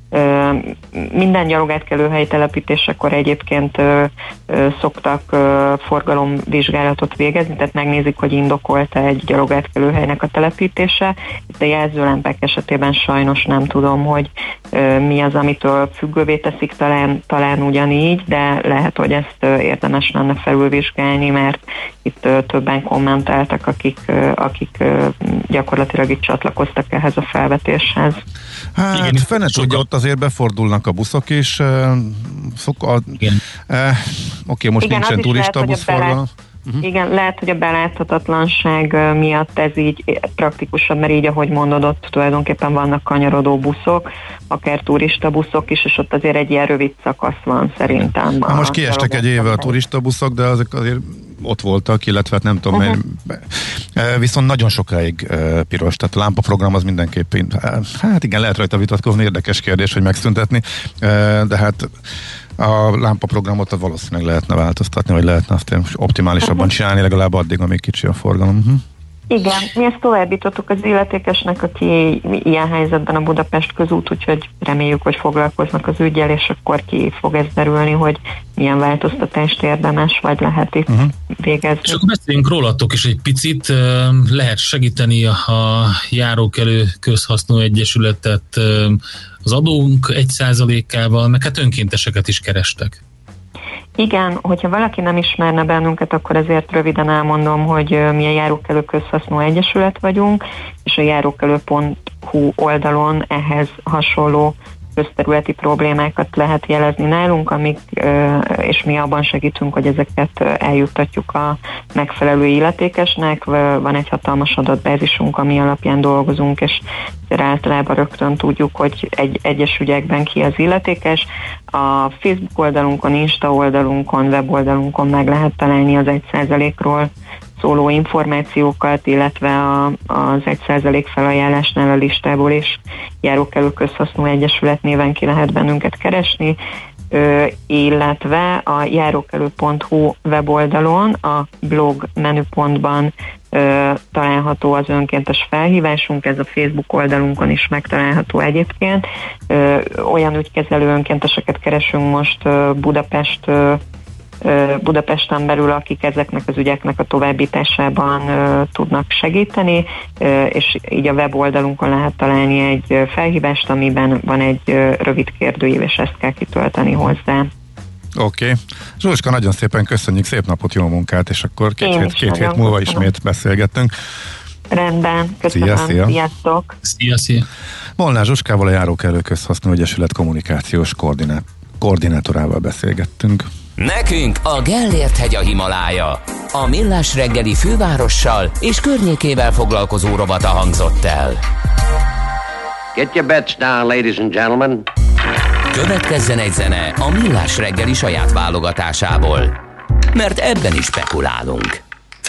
Minden gyalogátkelőhely telepítésekor egyébként szoktak forgalomvizsgálatot végezni, tehát megnézik, hogy indokolta egy gyalogátkelőhelynek a telepítése. Itt a jelzőlámpák esetében sajnos nem tudom, hogy mi az, amitől függővé teszik, talán, talán ugyanígy, de lehet, hogy ezt érdemes lenne felülvizsgálni, mert itt többen kommentáltak, akik, akik gyakorlatilag itt csatlakoztak ehhez a felvetéshez. Hát, igen, fene tudja, ott azért befordulnak a buszok is. Uh, szok, uh, uh, Oké, okay, most igen, nincsen turista buszforgalom. Uh-huh. Igen, lehet, hogy a beláthatatlanság miatt ez így praktikusabb, mert így, ahogy mondod, ott tulajdonképpen vannak kanyarodó buszok, akár turista buszok is, és ott azért egy ilyen rövid szakasz van szerintem. Na, most kiestek egy éve a turista buszok, de azok azért ott voltak, illetve hát nem tudom, uh-huh. mert, viszont nagyon sokáig piros, tehát a lámpaprogram az mindenképpen, hát igen, lehet rajta vitatkozni, érdekes kérdés, hogy megszüntetni, de hát a lámpaprogramot valószínűleg lehetne változtatni, vagy lehetne azt optimálisabban csinálni, legalább addig, amíg kicsi a forgalom. Uh-huh. Igen, mi ezt továbbítottuk az illetékesnek, aki ilyen helyzetben a Budapest közút, úgyhogy reméljük, hogy foglalkoznak az üggyel, és akkor ki fog ez derülni, hogy milyen változtatást érdemes, vagy lehet itt uh-huh. végezni. És akkor beszéljünk rólatok is egy picit. Lehet segíteni a Járókelő Közhasznú Egyesületet az adónk egy százalékával, meg hát önkénteseket is kerestek. Igen, hogyha valaki nem ismerne bennünket, akkor ezért röviden elmondom, hogy mi a Járókelő Közhasznú Egyesület vagyunk, és a járókelő pont hu oldalon ehhez hasonló közterületi problémákat lehet jelezni nálunk, amik, és mi abban segítünk, hogy ezeket eljuttatjuk a megfelelő illetékesnek. Van egy hatalmas adatbázisunk, ami alapján dolgozunk, és általában rögtön tudjuk, hogy egy, egyes ügyekben ki az illetékes. A Facebook oldalunkon, Insta oldalunkon, weboldalunkon meg lehet találni az egy százalékról szóló információkat, illetve a, az egy százalék felajánlásnál a listából is Járókelő Közhasznú Egyesület néven ki lehet bennünket keresni, ö, illetve a járókelő pont hu weboldalon a blog menüpontban ö, található az önkéntes felhívásunk, ez a Facebook oldalunkon is megtalálható egyébként. Ö, olyan ügykezelő önkénteseket keresünk most ö, Budapest ö, Budapesten belül, akik ezeknek az ügyeknek a továbbításában uh, tudnak segíteni, uh, és így a weboldalunkon lehet találni egy uh, felhívást, amiben van egy uh, rövid kérdőív, és ezt kell kitölteni hozzá. Oké. Okay. Zsuzska, nagyon szépen köszönjük, szép napot, jó munkát, és akkor két, hét, két hét múlva köszönöm. Ismét beszélgettünk. Rendben, köszönöm. Szia, szia. Sziasztok. Szia, szia. Molnár Zsuskával, a Járókelő Közhasznú Egyesület kommunikációs koordinát, koordinátorával beszélgettünk. Nekünk a Gellért-hegy a Himalája. A Millás reggeli fővárossal és környékével foglalkozó rovata hangzott el. Get your bets down, ladies and gentlemen. Következzen egy zene a Millás reggeli saját válogatásából, mert ebben is spekulálunk.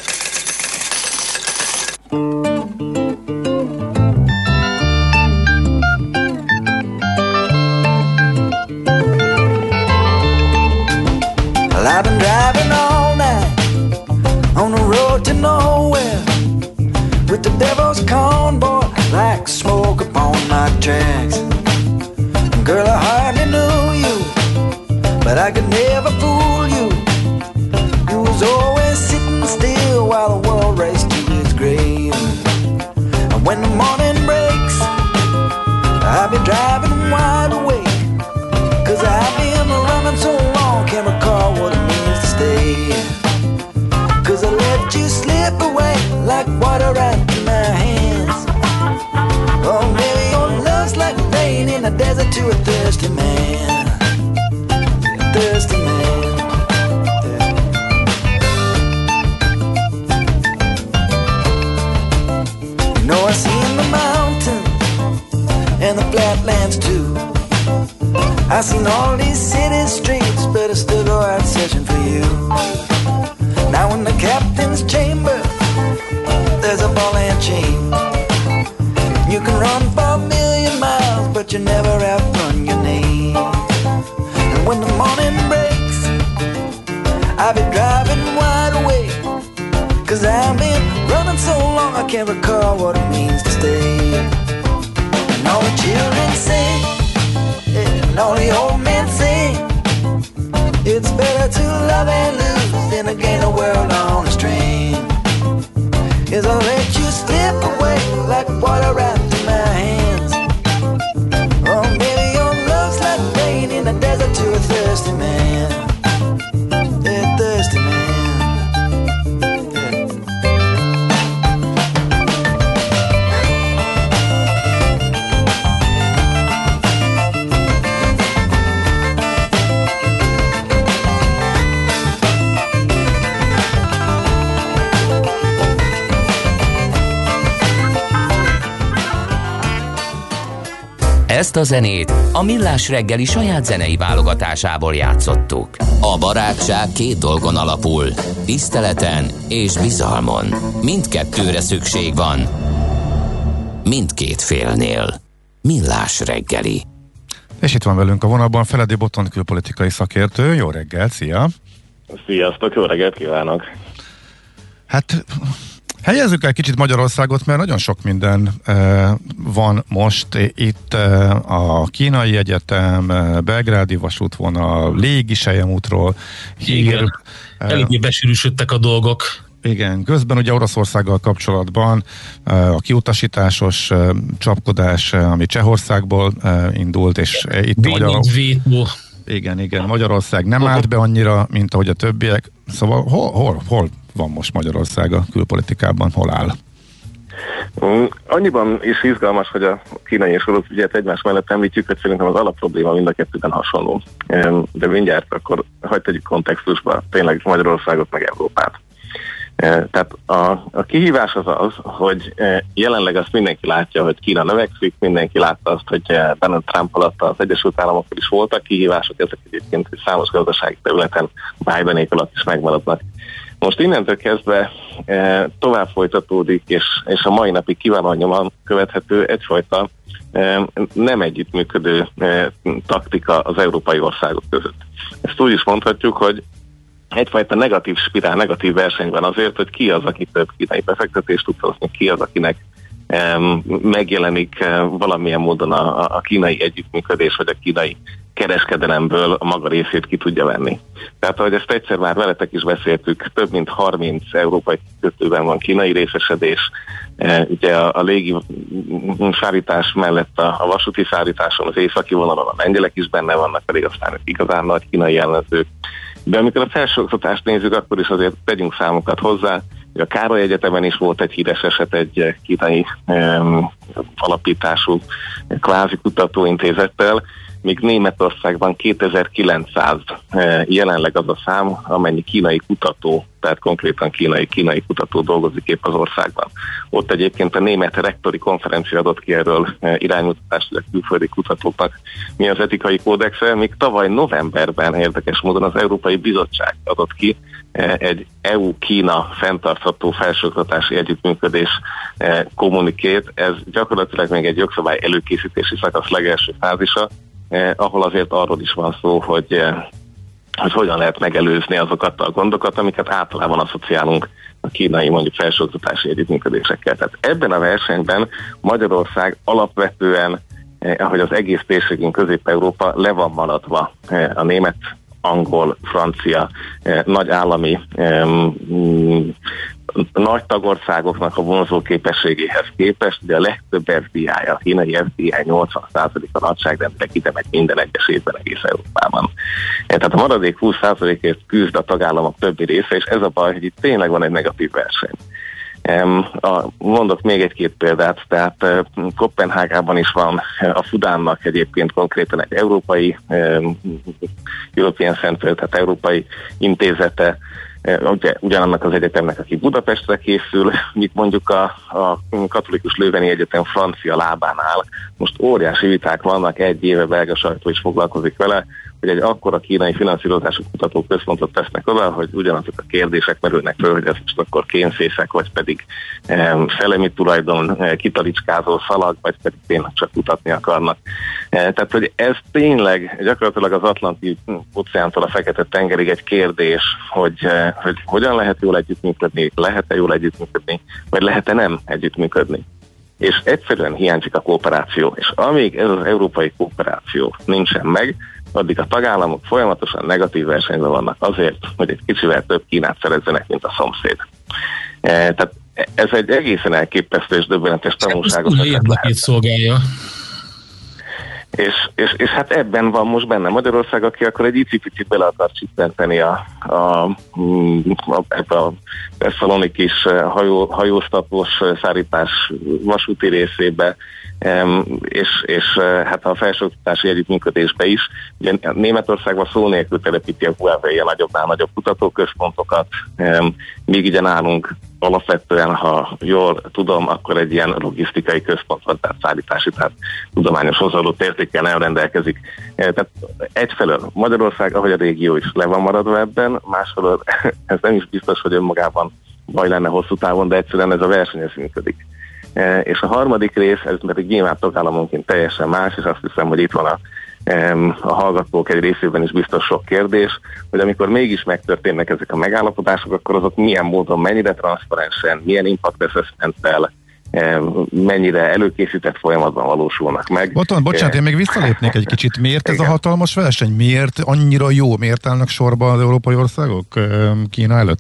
I've been driving all night on the road to nowhere with the devil's cornball like smoke upon my tracks. Girl, I hardly knew you, but I could never fool you. You was always sitting still while the world raced to its grave. And when the morning breaks, I'll be driving wide awake, 'cause I've been running so long, can't recall what it means to stay. 'Cause I let you slip away like water right in my hands. Oh, maybe your love's like rain in the desert to a thirsty man. A thirsty man. You know, I've seen the mountains and the flatlands too. I've seen all these city streets, but I still go out searching for you. Now in the captain's chamber, there's a ball and chain. You can run for a million miles, but you never outrun your name. And when the morning breaks, I'll be driving wide awake, 'cause I've been running so long I can't recall what it means to stay. And all the children sing, and all the old men sing, it's better to love and lose than to gain the world on a string. Is I'll let you slip away like water right to my hands. Oh, maybe your love's like rain in the desert to a thirsty man. A thirsty man. Ezt a zenét a Millás reggeli saját zenei válogatásából játszottuk. A barátság két dolgon alapul, tiszteleten és bizalmon. Mindkettőre szükség van. Mindkét félnél. Millás reggeli. És itt van velünk a vonalban Feledi Botond külpolitikai szakértő. Jó reggelt, szia! Sziasztok, jó reggelt kívánok! Hát helyezzük el kicsit Magyarországot, mert nagyon sok minden eh, van most itt, eh, a Kínai Egyetem, eh, Belgrádi vasútvonal, légiselyemútról hír. Igen, eh, eléggé besűrűsödtek a dolgok. Igen, közben ugye Oroszországgal kapcsolatban eh, a kiutasításos eh, csapkodás, eh, ami Csehországból eh, indult, és eh, itt Magyarország... Igen, igen, Magyarország nem állt be annyira, mint ahogy a többiek. Szóval hol, hol, hol van most Magyarország a külpolitikában, hol áll? Um, annyiban is izgalmas, hogy a kínai és orosz ügyet egymás mellett említjük, hogy szerintem az alapprobléma mind a kettőben hasonló. De mindjárt akkor hagyd tegyük kontextusba tényleg Magyarországot meg Európát. Tehát a, a kihívás az az, hogy jelenleg azt mindenki látja, hogy Kína növekszik, mindenki látta azt, hogy Donald Trump alatt az Egyesült Államokon is voltak kihívások, ezek egyébként számos gazdasági területen Bidenék alatt is megmaradnak. Most innentől kezdve e, tovább folytatódik, és, és a mai napig kiválóan nyomon követhető egyfajta e, nem együttműködő e, taktika az európai országok között. Ezt úgy is mondhatjuk, hogy egyfajta negatív spirál, negatív verseny van azért, hogy ki az, aki több kínai befektetést tud hozni, ki az, akinek um, megjelenik uh, valamilyen módon a, a kínai együttműködés, vagy a kínai kereskedelemből a maga részét ki tudja venni. Tehát, ahogy ezt egyszer már veletek is beszéltük, több mint harminc európai kikötőben van kínai részesedés, e, ugye a, a légi szállítás mellett a, a vasúti szállításon, az északi vonalon a lengyelek is benne vannak, pedig aztán igazán nagy kínai jellemzők. De amikor a felsőoktatást nézzük, akkor is azért tegyünk számokat hozzá. A Károly Egyetemen is volt egy híres eset, egy kínai um, alapítású kvázi kutatóintézettel, míg Németországban kétezer-kilencszáz jelenleg az a szám, amennyi kínai kutató, tehát konkrétan kínai, kínai kutató dolgozik épp az országban. Ott egyébként a német rektori konferencia adott ki erről iránymutatást, hogy a külföldi kutatóknak mi az etikai kódexe, míg tavaly novemberben érdekes módon az Európai Bizottság adott ki egy é u-Kína fenntartható felsőoktatási együttműködés kommunikét. Ez gyakorlatilag még egy jogszabály előkészítési szakasz legelső fázisa, Eh, ahol azért arról is van szó, hogy, eh, hogy hogyan lehet megelőzni azokat a gondokat, amiket általában asszociálunk a kínai mondjuk felsőoktatási együttműködésekkel. Tehát ebben a versenyben Magyarország alapvetően, eh, ahogy az egész térségünk Közép-Európa le van maradva eh, a német, angol, francia, eh, nagy állami eh, mm, nagy tagországoknak a vonzó képességéhez képest, ugye a legtöbb ef dé i, a kínai ef dé i nyolcvan százalék a nagyságrendnek ide megy minden egyes évben egész Európában. Tehát a maradék húsz százalékért küzd a tagállamok többi része, és ez a baj, hogy itt tényleg van egy negatív verseny. Mondok még egy-két példát, tehát Koppenhágában is van a Fudánnak egyébként konkrétan egy európai European Center, tehát európai intézete, ugye, ugyanannak az egyetemnek, aki Budapestre készül, míg mondjuk a, a Katolikus Löveni Egyetem francia lábánál most óriási viták vannak, egy éve belga sajtó is foglalkozik vele, hogy egy akkora kínai finanszírozású kutatóközpontot tesznek oda, hogy ugyanazok a kérdések merülnek föl, hogy ez most akkor kénfészek, vagy pedig e, szellemi tulajdon, e, kitalicskázó szalag, vagy pedig tényleg csak kutatni akarnak. E, tehát, hogy ez tényleg gyakorlatilag az Atlanti óceántól a Fekete-tengerig egy kérdés, hogy, e, hogy hogyan lehet jól együttműködni, lehet-e jól együttműködni, vagy lehet-e nem együttműködni. És egyszerűen hiányzik a kooperáció. És amíg ez az európai kooperáció nincsen meg, addig a tagállamok folyamatosan negatív versenyben vannak azért, hogy egy kicsivel több Kínát szerezzenek, mint a szomszéd. E, tehát ez egy egészen elképesztő és döbbenetes tanulságot. Ez érdekét szolgálja. És, és, és hát ebben van most benne Magyarország, aki akkor egy icipicit bele akar csippenteni a, a, a, ebbe a Thessaloniki hajó, hajóztatós szállítás vasúti részébe, Um, és, és hát a felsőoktatási együttműködésbe is. Ugye Németországban szó nélkül telepíti a Huawei a nagyobbnál nagyobb kutatóközpontokat, um, míg ugye nálunk alapvetően, ha jól tudom, akkor egy ilyen logisztikai központ van, tehát szállítási, tehát tudományos hozzáadott értékkel nem rendelkezik. Tehát egyfelől Magyarország, ahogy a régió is le van maradva ebben, másfelől ez nem is biztos, hogy önmagában baj lenne hosszú távon, de egyszerűen ez a verseny ez működik. És a harmadik rész, ez pedig nyilván tagállamonként teljesen más, és azt hiszem, hogy itt van a, a hallgatók egy részében is biztos sok kérdés, hogy amikor mégis megtörténnek ezek a megállapodások, akkor azok milyen módon, mennyire transzparensen, milyen impact assessmenttel, mennyire előkészített folyamatban valósulnak meg. Boton, bocsánat, én még visszalépnék egy kicsit. Miért ez a hatalmas verseny? Miért annyira jó? Miért állnak sorba az európai országok Kína előtt?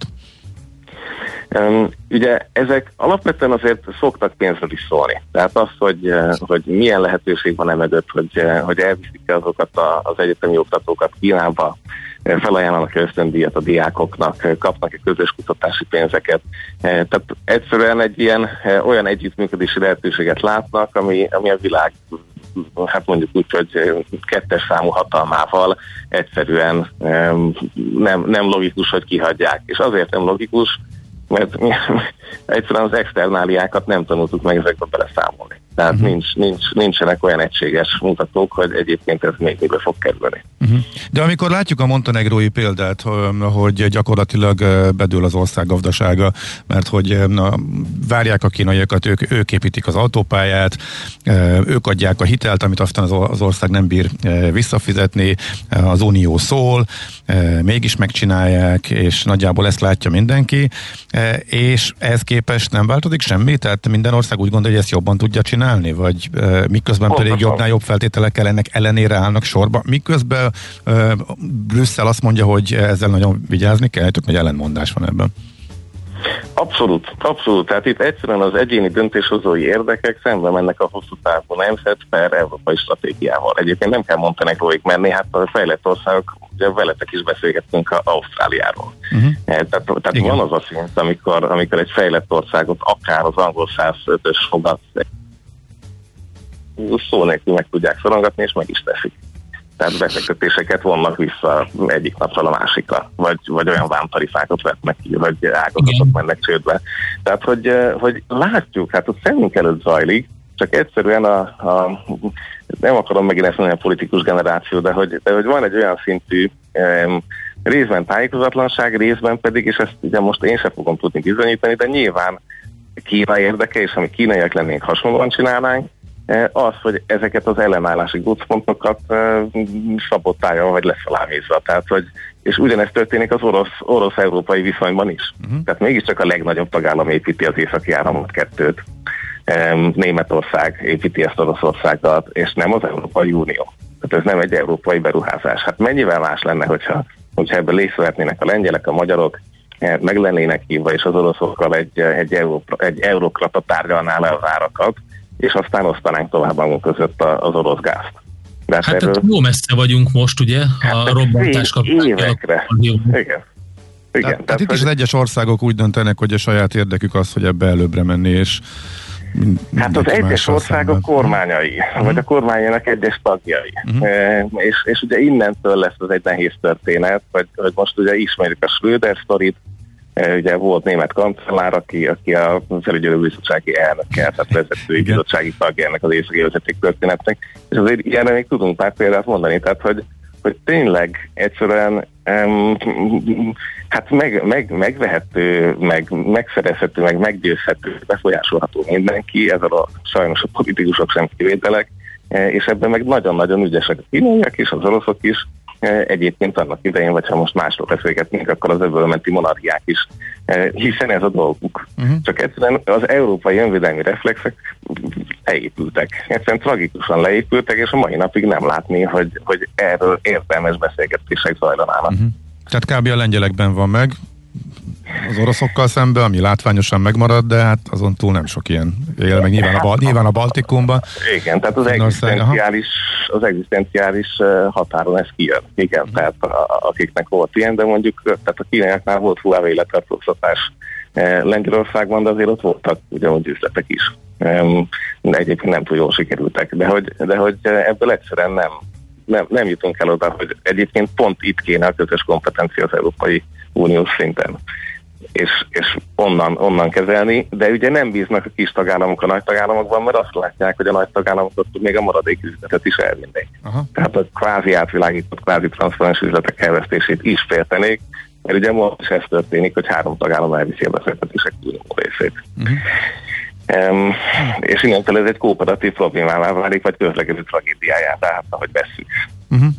Um, ugye ezek alapvetően azért szoktak pénzről is szólni. Tehát az, hogy, hogy milyen lehetőség van emögött, hogy, hogy elviszik azokat az egyetemi oktatókat Kínába, felajánlanak ösztöndíjat a diákoknak, kapnak közös kutatási pénzeket. Tehát egyszerűen egy ilyen olyan együttműködési lehetőséget látnak, ami, ami a világ, hát mondjuk úgy, hogy kettes számú hatalmával egyszerűen nem, nem logikus, hogy kihagyják. És azért nem logikus, mert egyszerűen az externáliákat nem tanultuk meg ezekbe beleszámolni. Tehát uh-huh. nincs, nincs, nincsenek olyan egységes mutatók, hogy egyébként ez még mibe fog kerülni. Uh-huh. De amikor látjuk a montenegrói példát, hogy gyakorlatilag bedől az ország gazdasága, mert hogy na, várják a kínaiakat, ők, ők építik az autópályát, ők adják a hitelt, amit aztán az ország nem bír visszafizetni, az Unió szól, mégis megcsinálják, és nagyjából ezt látja mindenki, és ehhez képest nem változik semmi? Tehát minden ország úgy gondolja, hogy ezt jobban tudja csinálni? Vagy miközben pedig jobbnál jobb feltételekkel ennek ellenére állnak sorba? Miközben Brüsszel azt mondja, hogy ezzel nagyon vigyázni kell, tök nagy ellentmondás van ebben. Abszolút, abszolút. Tehát itt egyszerűen az egyéni döntéshozói érdekek szemben mennek a hosszú távú nemzet per európai stratégiával. Egyébként nem kell Montenegróig menni, hát a fejlett országok, ugye veletek is beszélgettünk Ausztráliáról. Uh-huh. Tehát, tehát van az a szint, amikor, amikor egy fejlett országot akár az angol száz ötös fogat szó nélkül meg tudják szorongatni, és meg is teszik. Tehát befektetéseket vonnak vissza egyik napról a másikra, vagy, vagy olyan vámtarifákat vetnek ki, vagy ágazatok mennek csődbe. Tehát, hogy, hogy látjuk, hát a szemünk előtt zajlik, csak egyszerűen a, a nem akarom megint ezt mondani a politikus generáció, de hogy, de hogy van egy olyan szintű um, részben tájékozatlanság, részben pedig, és ezt ugye most én sem fogom tudni bizonyítani, de nyilván Kína érdeke, és ami kínaiak lennénk, hasonlóan csinálnánk, az, hogy ezeket az ellenállási gócpontokat szabottálja, vagy lesz alávézva. Tehát, hogy, és ugyanezt történik az orosz, orosz-európai viszonyban is. Uh-huh. Tehát mégiscsak a legnagyobb tagállam építi az északi áramot kettőt. Németország építi ezt Oroszországgal, és nem az Európai Unió. Tehát ez nem egy európai beruházás. Hát mennyivel más lenne, hogyha, hogyha ebben részt vehetnének a lengyelek, a magyarok, meg lennének hívva, és az oroszokkal egy, egy, euró, egy eurokrata tárgyalná le az árakat, és aztán osztanánk tovább magunk között az orosz gázt. De hát erről... tehát jó messze vagyunk most, ugye? A robbantás kapcsán. Évekre. Igen. Igen. Tehát, tehát, tehát itt is az egyes országok úgy döntenek, hogy a saját érdekük az, hogy ebbe előbbre menni, és hát az egyes országok kormányai, uh-huh. vagy a kormányának egyes tagjai. Uh-huh. E, és, és ugye innentől lesz az egy nehéz történet, hogy, hogy most ugye ismerjük a Schröder sztorit, e, ugye volt német kancellár, aki, aki a felügyelőbizottsági elnöke, tehát vezetői bizottsági tagja ennek az északi vezeték történetnek, és azért ilyenre még tudunk pár példát mondani, tehát hogy hogy tényleg egyszerűen um, hát meg, meg, megvehető, meg megszerezhető, meg meggyőzhető, befolyásolható mindenki, ezzel a sajnos a politikusok sem kivételek, és ebben meg nagyon-nagyon ügyesek a kínaiak és az oroszok is, egyébként annak idején, vagy ha most másról beszélgetnénk, akkor az öbölmenti monarchiák is, hiszen ez a dolguk. Uh-huh. Csak egyszerűen az európai önvédelmi reflexek leépültek. Egyszerűen tragikusan leépültek, és a mai napig nem látni, hogy, hogy erről értelmes beszélgetések zajlanának. Uh-huh. Tehát kb. A lengyelekben van meg, az oroszokkal szemben, ami látványosan megmarad, de hát azon túl nem sok ilyen él, meg nyilván a, nyilván a Baltikumban. Igen, tehát az egzisztenciális, az egzisztenciális határon ez kijön. Igen, uh-huh. tehát a, akiknek volt ilyen, de mondjuk tehát a kínaiaknál volt Huawei letartóztatás Lengyelországban, de azért ott voltak ugyanúgy üzletek is. De egyébként nem túl jól sikerültek, de hogy, de hogy ebből egyszerűen nem, nem, nem jutunk el oda, hogy egyébként pont itt kéne a közös kompetencia az Európai Uniós szinten. És, és onnan, onnan kezelni, de ugye nem bíznak a kis tagállamok a nagy tagállamokban, mert azt látják, hogy a nagy tagállamokat még a maradék üzletet is elvinnék. Tehát a kvázi átvilágított, kvázi transzparens üzletek elvesztését is féltenék, mert ugye most is ez történik, hogy három tagállam elviszi a befektetések túlnyomó részét. Uh-huh. Um, és innentől ez egy kooperatív problémává válik, vagy közlekedő tragédiáját, tehát ahogy vesszük. Uh-huh.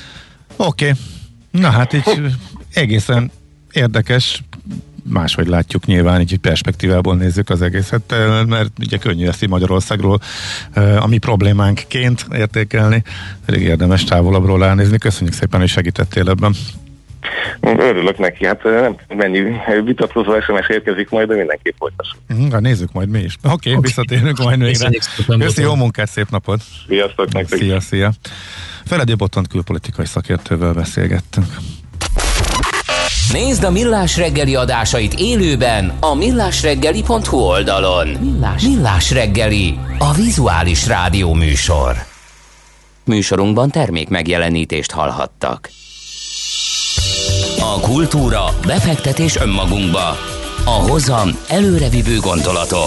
Oké. Okay. Na hát így egészen érdekes, máshogy látjuk nyilván, így perspektívából nézzük az egészet, mert ugye könnyű ezt így Magyarországról a mi problémánkként értékelni, pedig érdemes távolabbról elnézni. Köszönjük szépen, hogy segítettél ebben. Örülök neki, hát nem mennyi vitatkozó es em es érkezik majd, de mindenképp folytassuk. Uh, nézzük majd mi is. Oké, okay, okay. Visszatérünk majd végre. Köszi, jó munkát, szép napot! Sziasztok nektek! Szia, szia! Feledi Botont külpolitikai szakértővel beszélgettünk. Nézd a Millás reggeli adásait élőben a millásreggeli pont hu oldalon. Millás, Millás reggeli, a vizuális rádió műsor. Műsorunkban termék megjelenítést hallhattak. A kultúra, befektetés önmagunkba. A hozam előrevívő gondolatok.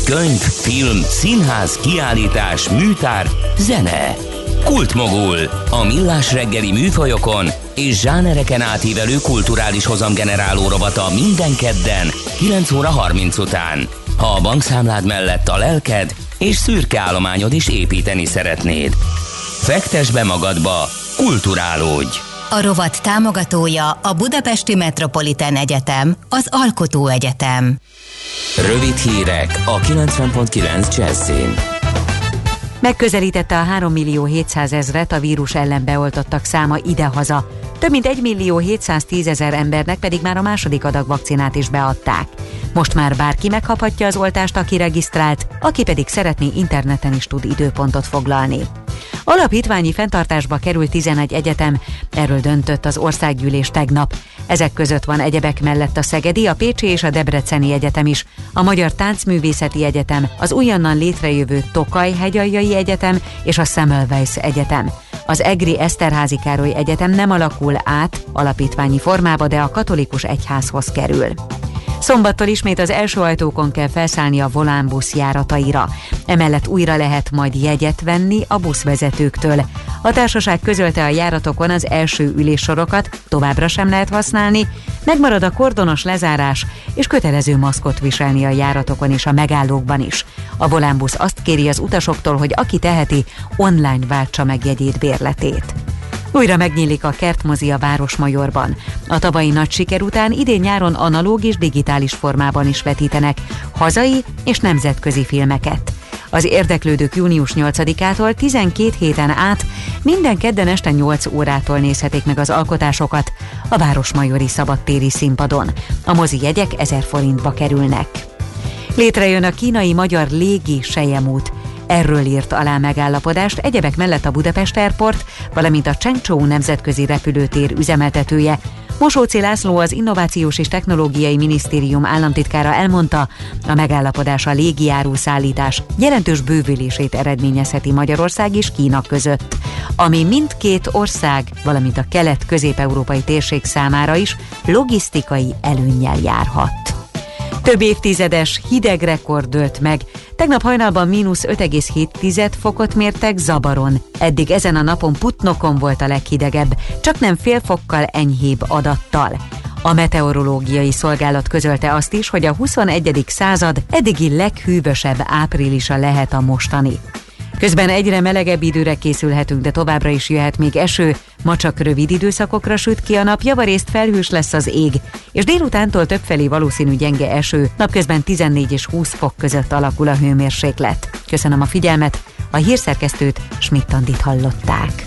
Könyv, film, színház, kiállítás, műtárgy, zene. Kultmogul. A millás reggeli műfajokon és zsánereken átívelő kulturális hozamgeneráló rovata minden kedden kilenc óra harminc után. Ha a bankszámlád mellett a lelked és szürke állományod is építeni szeretnéd. Fektesd be magadba, kulturálódj! A rovat támogatója a Budapesti Metropolitán Egyetem, az Alkotó Egyetem. Rövid hírek a kilencven pont kilenc Jazzin. Megközelítette a három millió hétszázezret a vírus ellen beoltottak száma idehaza. Több mint egy millió hétszáztízezer embernek pedig már a második adag vakcinát is beadták. Most már bárki megkaphatja az oltást, aki regisztrált, aki pedig szeretné, interneten is tud időpontot foglalni. Alapítványi fenntartásba került tizenegy egyetem, erről döntött az országgyűlés tegnap. Ezek között van egyebek mellett a Szegedi, a Pécsi és a Debreceni Egyetem is, a Magyar Táncművészeti Egyetem, az újonnan létrejövő Tokaj-Hegyaljai Egyetem és a Semmelweis Egyetem. Az egri Eszterházy Károly Egyetem nem alakul át alapítványi formába, de a katolikus egyházhoz kerül. Szombattól ismét az első ajtókon kell felszállni a Volán busz járataira. Emellett újra lehet majd jegyet venni a buszvezetőktől. A társaság közölte, a járatokon az első üléssorokat továbbra sem lehet használni, megmarad a kordonos lezárás, és kötelező maszkot viselni a járatokon és a megállókban is. A Volán busz azt kéri az utasoktól, hogy aki teheti, online váltsa meg jegyét, bérletét. Újra megnyílik a kertmozi a Városmajorban. A tavalyi nagy siker után idén nyáron analóg és digitális formában is vetítenek hazai és nemzetközi filmeket. Az érdeklődők június nyolcadikától tizenkét héten át minden kedden este nyolc órától nézhetik meg az alkotásokat a Városmajori szabadtéri színpadon. A mozi jegyek ezer forintba kerülnek. Létrejön a kínai-magyar légi selyemút. Erről írt alá megállapodást egyebek mellett a Budapest Airport, valamint a Chengchou nemzetközi repülőtér üzemeltetője. Mosóczy László, az Innovációs és Technológiai Minisztérium államtitkára elmondta, a megállapodás a légiáruszállítás jelentős bővülését eredményezheti Magyarország és Kína között, ami mindkét ország, valamint a kelet-közép-európai térség számára is logisztikai előnnyel járhat. Több évtizedes hideg rekord dőlt meg. Tegnap hajnalban mínusz öt egész hét fokot mértek Zabaron. Eddig ezen a napon Putnokon volt a leghidegebb, csak nem fél fokkal enyhébb adattal. A meteorológiai szolgálat közölte azt is, hogy a huszonegyedik század eddigi leghűvösebb áprilisa lehet a mostani. Közben egyre melegebb időre készülhetünk, de továbbra is jöhet még eső, ma csak rövid időszakokra süt ki a nap, javarészt felhős lesz az ég, és délutántól többfelé valószínű gyenge eső, napközben tizennégy és húsz fok között alakul a hőmérséklet. Köszönöm a figyelmet, a hírszerkesztőt, Schmidt-Andit hallották.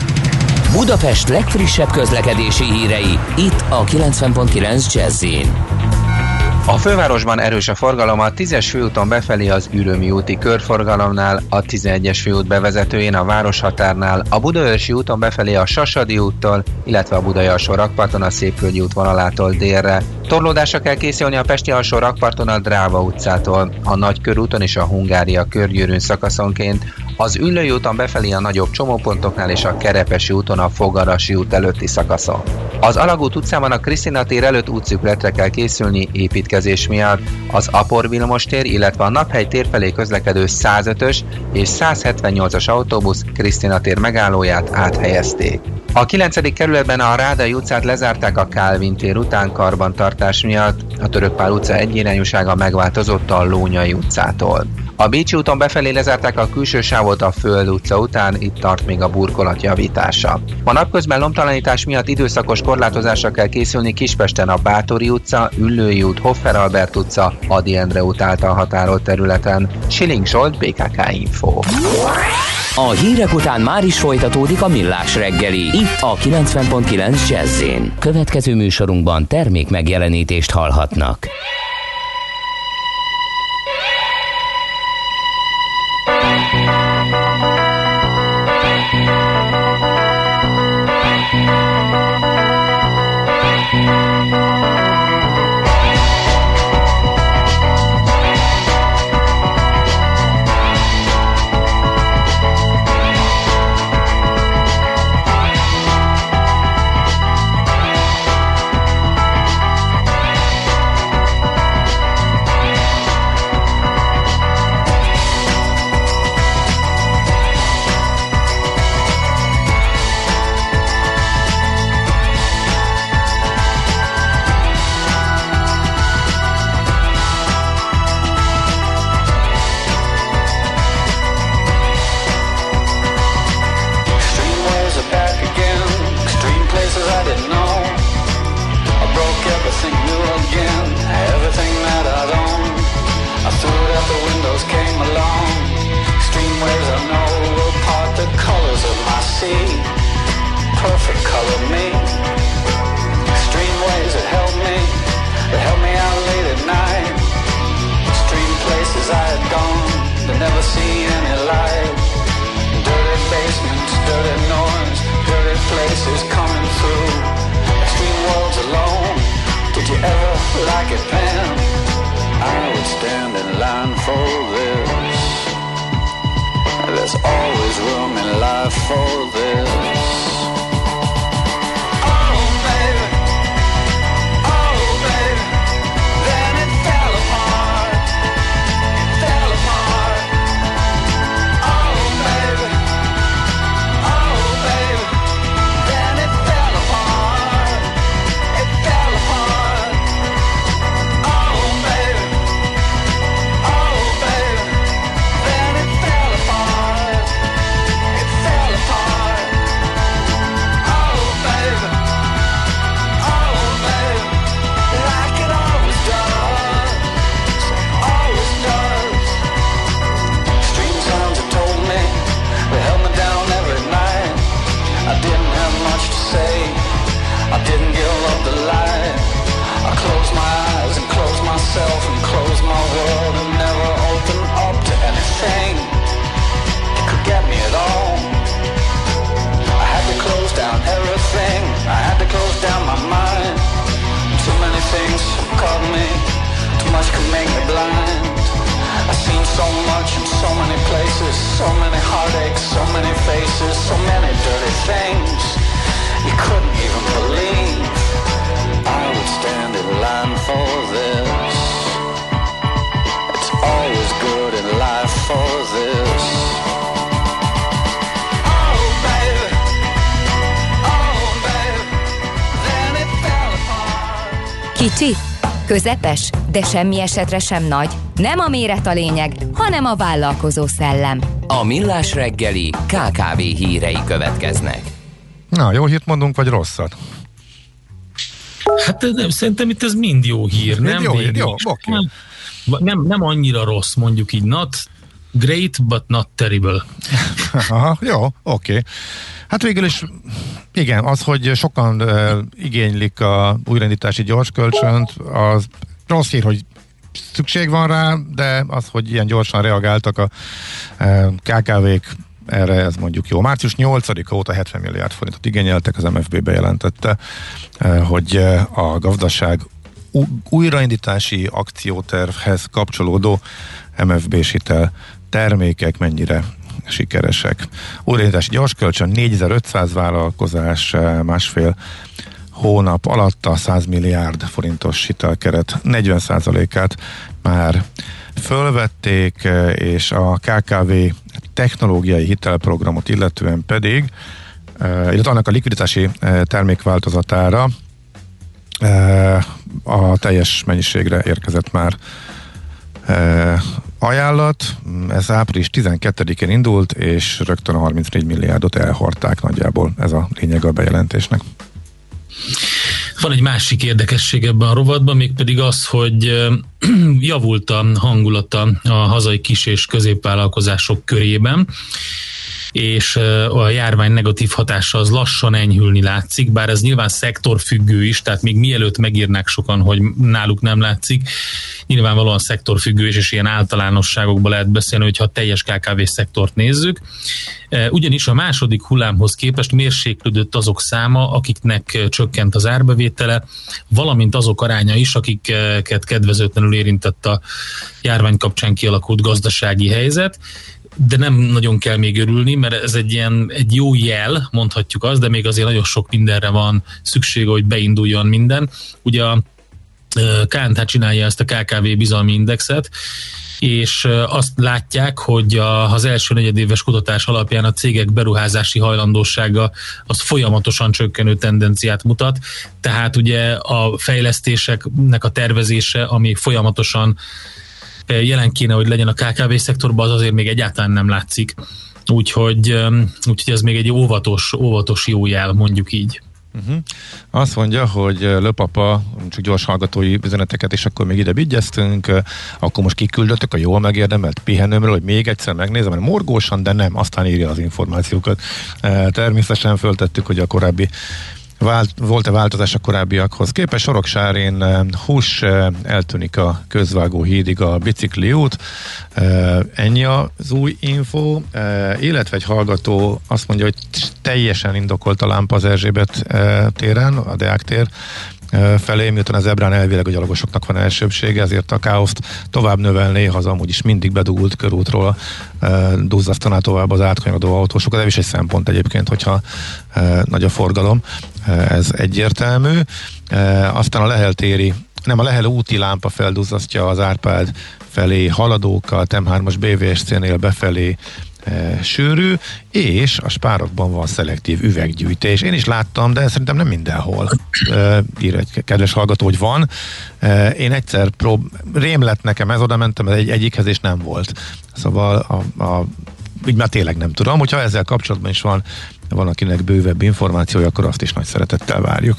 Budapest legfrissebb közlekedési hírei, itt a kilencven pont kilenc Jazz-in. A fővárosban erős a forgalom a tízes főúton befelé az Ürömi úti körforgalomnál, a tizenegyes főút bevezetőjén a Városhatárnál, a Budaörsi úton befelé a Sasadi úttól, illetve a Budai alsó rakparton a Szépvölgyi út vonalától délre. Torlódásra kell készülni a Pesti alsó rakparton a Dráva utcától, a Nagykörúton és a Hungária körgyűrűn szakaszonként, az Üllői úton befelé a nagyobb csomópontoknál és a Kerepesi úton a Fogarasi út előtti szakaszon. Az Alagút utcában a Krisztina tér előtt útszükletre kell készülni építkezés miatt. Az Apor Vilmos tér, illetve a Naphegy tér felé közlekedő százötös és százhetvennyolcas autóbusz Krisztina tér megállóját áthelyezték. A kilencedik kerületben a Rádai utcát lezárták a Kálvin tér után karbantartás miatt, a Török Pál utca egyirányúsága megváltozott a Lónyai utcától. A Bécsi úton befelé lezárták a külső sávot a Föld utca után, itt tart még a burkolat javítása. Ma napközben lomtalanítás miatt időszakos korlátozásra kell készülni Kispesten a Bátori utca, Üllői út, Hoffer Albert utca, Ady Endre út által határolt területen. Schilling Zsolt, bé ká ká Info. A hírek után már is folytatódik a Millás reggeli, itt a kilencven pont kilenc Jazz-in. Következő műsorunkban termék megjelenítést hallhatnak. everything new again, everything that I'd owned. I threw it out the windows, came along. Extreme waves I know will part the colors of my sea. Perfect color me. Extreme waves that help me, that help me out late at night. Extreme places I had gone, that never see any light. Dirty basements, dirty noise, dirty places coming through. Extreme worlds alone. Did you ever like it, Pam? I would stand in line for this. There's always room in life for this. Oh, baby. Oh, baby. Then it fell apart. It fell apart. Oh, baby. Oh, baby. Then it fell apart. It fell apart. Oh, baby. Oh, baby. Then it fell apart. It fell apart. Oh, baby. Oh, baby. Like it always does. Always does. Stream sounds have told me, they held me down every night. I didn't have much to say, I didn't give up the light. I closed my eyes and closed myself and closed my world and never opened up to anything that could get me at all. I had to close down everything, I had to close down my mind. Too many things caught me, too much could make me blind. I've seen so much in so many places, so many heartaches, so many faces, so many dirty things you couldn't even believe. I would stand in line for this. It's always good in life for this. Oh, baby. Oh, baby. Then it fell apart. Kicsi, közepes, de semmi esetre sem nagy. Nem a méret a lényeg, hanem a vállalkozó szellem. A Millás reggeli ká ká vé hírei következnek. Na, jó hírt mondunk, vagy rosszat? Hát nem, szerintem itt ez mind jó hír, mind nem? Jó hír, jó, oké. Nem, nem, nem annyira rossz, mondjuk így, not great, but not terrible. Aha, jó, oké. Okay. Hát végül is, igen, az, hogy sokan uh, igénylik a újraindítási gyorskölcsönt, az rossz hír, hogy szükség van rá, de az, hogy ilyen gyorsan reagáltak a uh, ká ká vék erre, ez mondjuk jó. március nyolcadika óta hetven milliárd forintot igényeltek, az em ef bé bejelentette, uh, hogy uh, a gazdaság újraindítási akciótervhez kapcsolódó em ef bé-s hitel termékek mennyire sikeresek. Újraindítási gyorskölcsön négyezer-ötszáz vállalkozás másfél hónap alatt a száz milliárd forintos hitelkeret negyven százalékát már fölvették, és a ká ká vé technológiai hitelprogramot illetően pedig, illetve annak a likviditási termékváltozatára a teljes mennyiségre érkezett már ajánlat. Ez április tizenkettedikén indult, és rögtön a harmincnégy milliárdot elhordták nagyjából. Ez a lényeg a bejelentésnek. Van egy másik érdekesség ebben a rovatban, mégpedig az, hogy javult a hangulata a hazai kis- és középvállalkozások körében, és a járvány negatív hatása az lassan enyhülni látszik, bár ez nyilván szektorfüggő is, tehát még mielőtt megírnák sokan, hogy náluk nem látszik, nyilvánvalóan szektorfüggő is, és ilyen általánosságokban lehet beszélni, hogyha a teljes ká ká vé szektort nézzük. Ugyanis a második hullámhoz képest mérséklődött azok száma, akiknek csökkent az árbevétele, valamint azok aránya is, akiket kedvezőtlenül érintett a járvány kapcsán kialakult gazdasági helyzet, de nem nagyon kell még örülni, mert ez egy ilyen egy jó jel, mondhatjuk azt, de még azért nagyon sok mindenre van szüksége, hogy beinduljon minden. Ugye a ká en té csinálja ezt a ká ká vé bizalmi indexet, és azt látják, hogy a, az első negyedéves kutatás alapján a cégek beruházási hajlandósága az folyamatosan csökkenő tendenciát mutat, tehát ugye a fejlesztéseknek a tervezése, ami folyamatosan jelen kéne, hogy legyen a ká ká vé szektorban, az azért még egyáltalán nem látszik. Úgyhogy, úgyhogy ez még egy óvatos, óvatos jó jel, mondjuk így. Uh-huh. Azt mondja, hogy Löpapa, csak gyors hallgatói üzeneteket, és akkor még ide vigyeztünk, akkor most kiküldöttök a jól megérdemelt pihenőmről, hogy még egyszer megnézem, mert morgósan, de nem, aztán írja az információkat. Természetesen föltettük, hogy a korábbi Vált, volt-e változás a korábbiakhoz képest? Soroksárén hús, eltűnik a közvágó hídig a bicikli út. Ennyi az új info, illetve egy hallgató azt mondja, hogy teljesen indokolt a lámpa az Erzsébet téren, a Deák tér felé, miután az Ebrán elvileg a gyalogosoknak van elsőbsége, ezért a káoszt tovább növelné, az amúgy is mindig bedugult körútról duzzasztaná tovább az átkanyarodó autósokat. Ez is egy szempont egyébként, hogyha nagy a forgalom, ez egyértelmű. Aztán a Lehel téri, nem, a Lehel úti lámpa felduzzasztja az Árpád felé haladókat, em hármas bé vé es cé-nél befelé e, sűrű, és a Spárokban van szelektív üveggyűjtés. Én is láttam, de szerintem nem mindenhol. E, ír egy kedves hallgató, hogy van. E, én egyszer prób... rém lett nekem ez, oda mentem egy, egyikhez, és nem volt. Szóval a, a így már tényleg nem tudom, hogyha ezzel kapcsolatban is van van akinek bővebb információja, akkor azt is nagy szeretettel várjuk.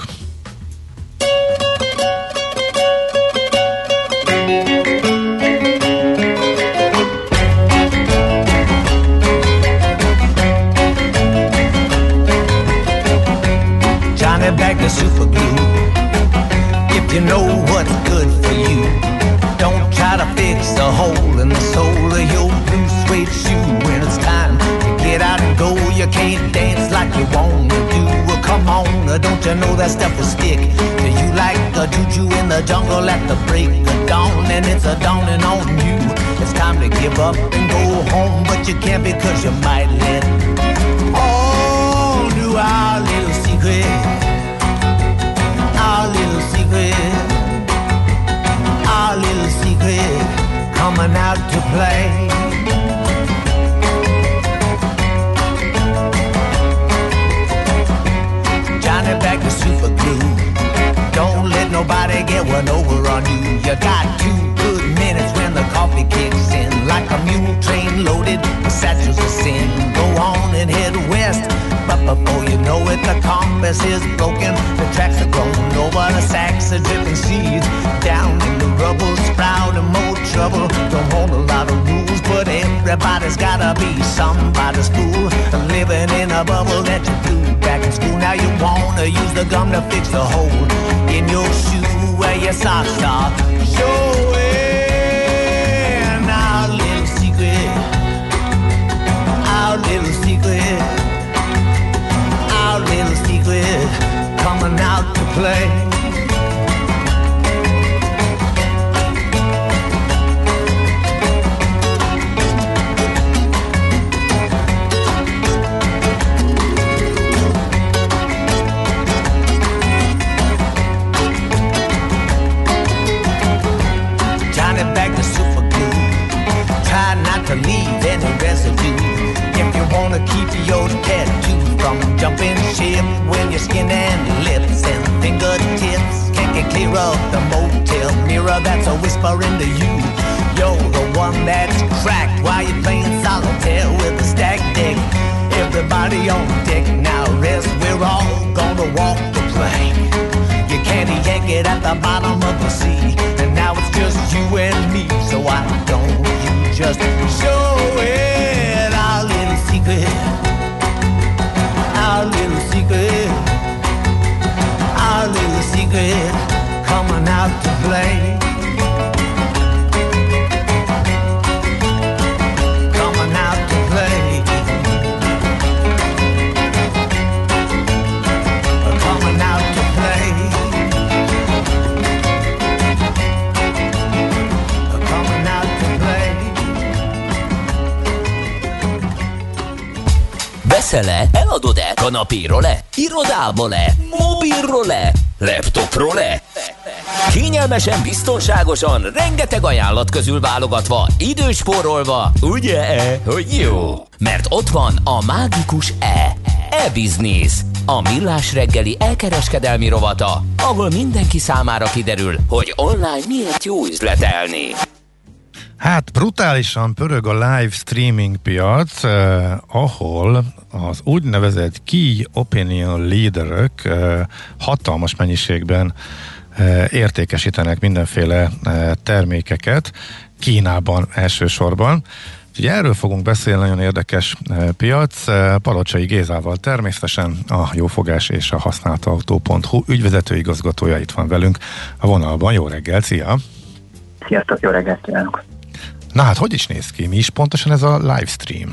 Johnny bag the super glue. If you know what's good for you, don't try to fix a hole in the sole of your blue suede shoe. When it's time to get out and go, you can't dance like you want to do. Well, come on, don't you know that stuff will stick to you like a juju in the jungle at the break of dawn, and it's a dawning on you. It's time to give up and go home, but you can't because you might let all do our little secret, our little secret, our little secret coming out to play. Johnny back to super glue. Don't let nobody get one over on you. You got two good minutes when the coffee kicks in, like a mule train loaded with satchels of sin. Go on and head west, but before you know it, the compass is broken. The tracks are grown over, the sacks are dripping seeds down in the rubble, sprouting more trouble. Don't hold a lot of rules, but everybody's gotta be somebody's fool. Living in a bubble that you blew back in school. Now you wanna use the gum to fix the hole in your shoe where your socks are showing. Our little secret, our little secret, our little secret coming out to play. To leave any residue. If you wanna keep your tattoo from jumping ship, when your skin and lips and fingertips can't get clear of the motel mirror that's a whisper into you. You're the one that's cracked while you're playing solitaire with a stacked deck. Everybody on deck now rest. We're all gonna walk the plank. You can't yank it at the bottom of the sea, and now it's just you and me. So I don't. Just show it, our little secret, our little secret, our little secret coming out to play. Coming out to play. Coming out to play. Coming out to play. Veszel-e? Eladod-e? Kanapéról-e? Irodából-e? Mobilról-e? Laptopról-e? Kényelmesen, biztonságosan, rengeteg ajánlat közül válogatva, időspórolva, ugye-e, hogy jó? Mert ott van a mágikus E. E-Business, a millás reggeli elkereskedelmi rovata, ahol mindenki számára kiderül, hogy online miért jó üzletelni. Hát brutálisan pörög a live streaming piac, eh, ahol az úgynevezett key opinion leaderök eh, hatalmas mennyiségben eh, értékesítenek mindenféle eh, termékeket, Kínában elsősorban. Úgyhogy erről fogunk beszélni, nagyon érdekes eh, piac. Eh, Palocsai Gézával természetesen, a Jófogás és a használtautó pont hu ügyvezető igazgatója itt van velünk a vonalban. Jó reggel, szia! Sziasztok, jó reggelt kívánok! Na hát, hogy is néz ki? Mi is pontosan ez a livestream?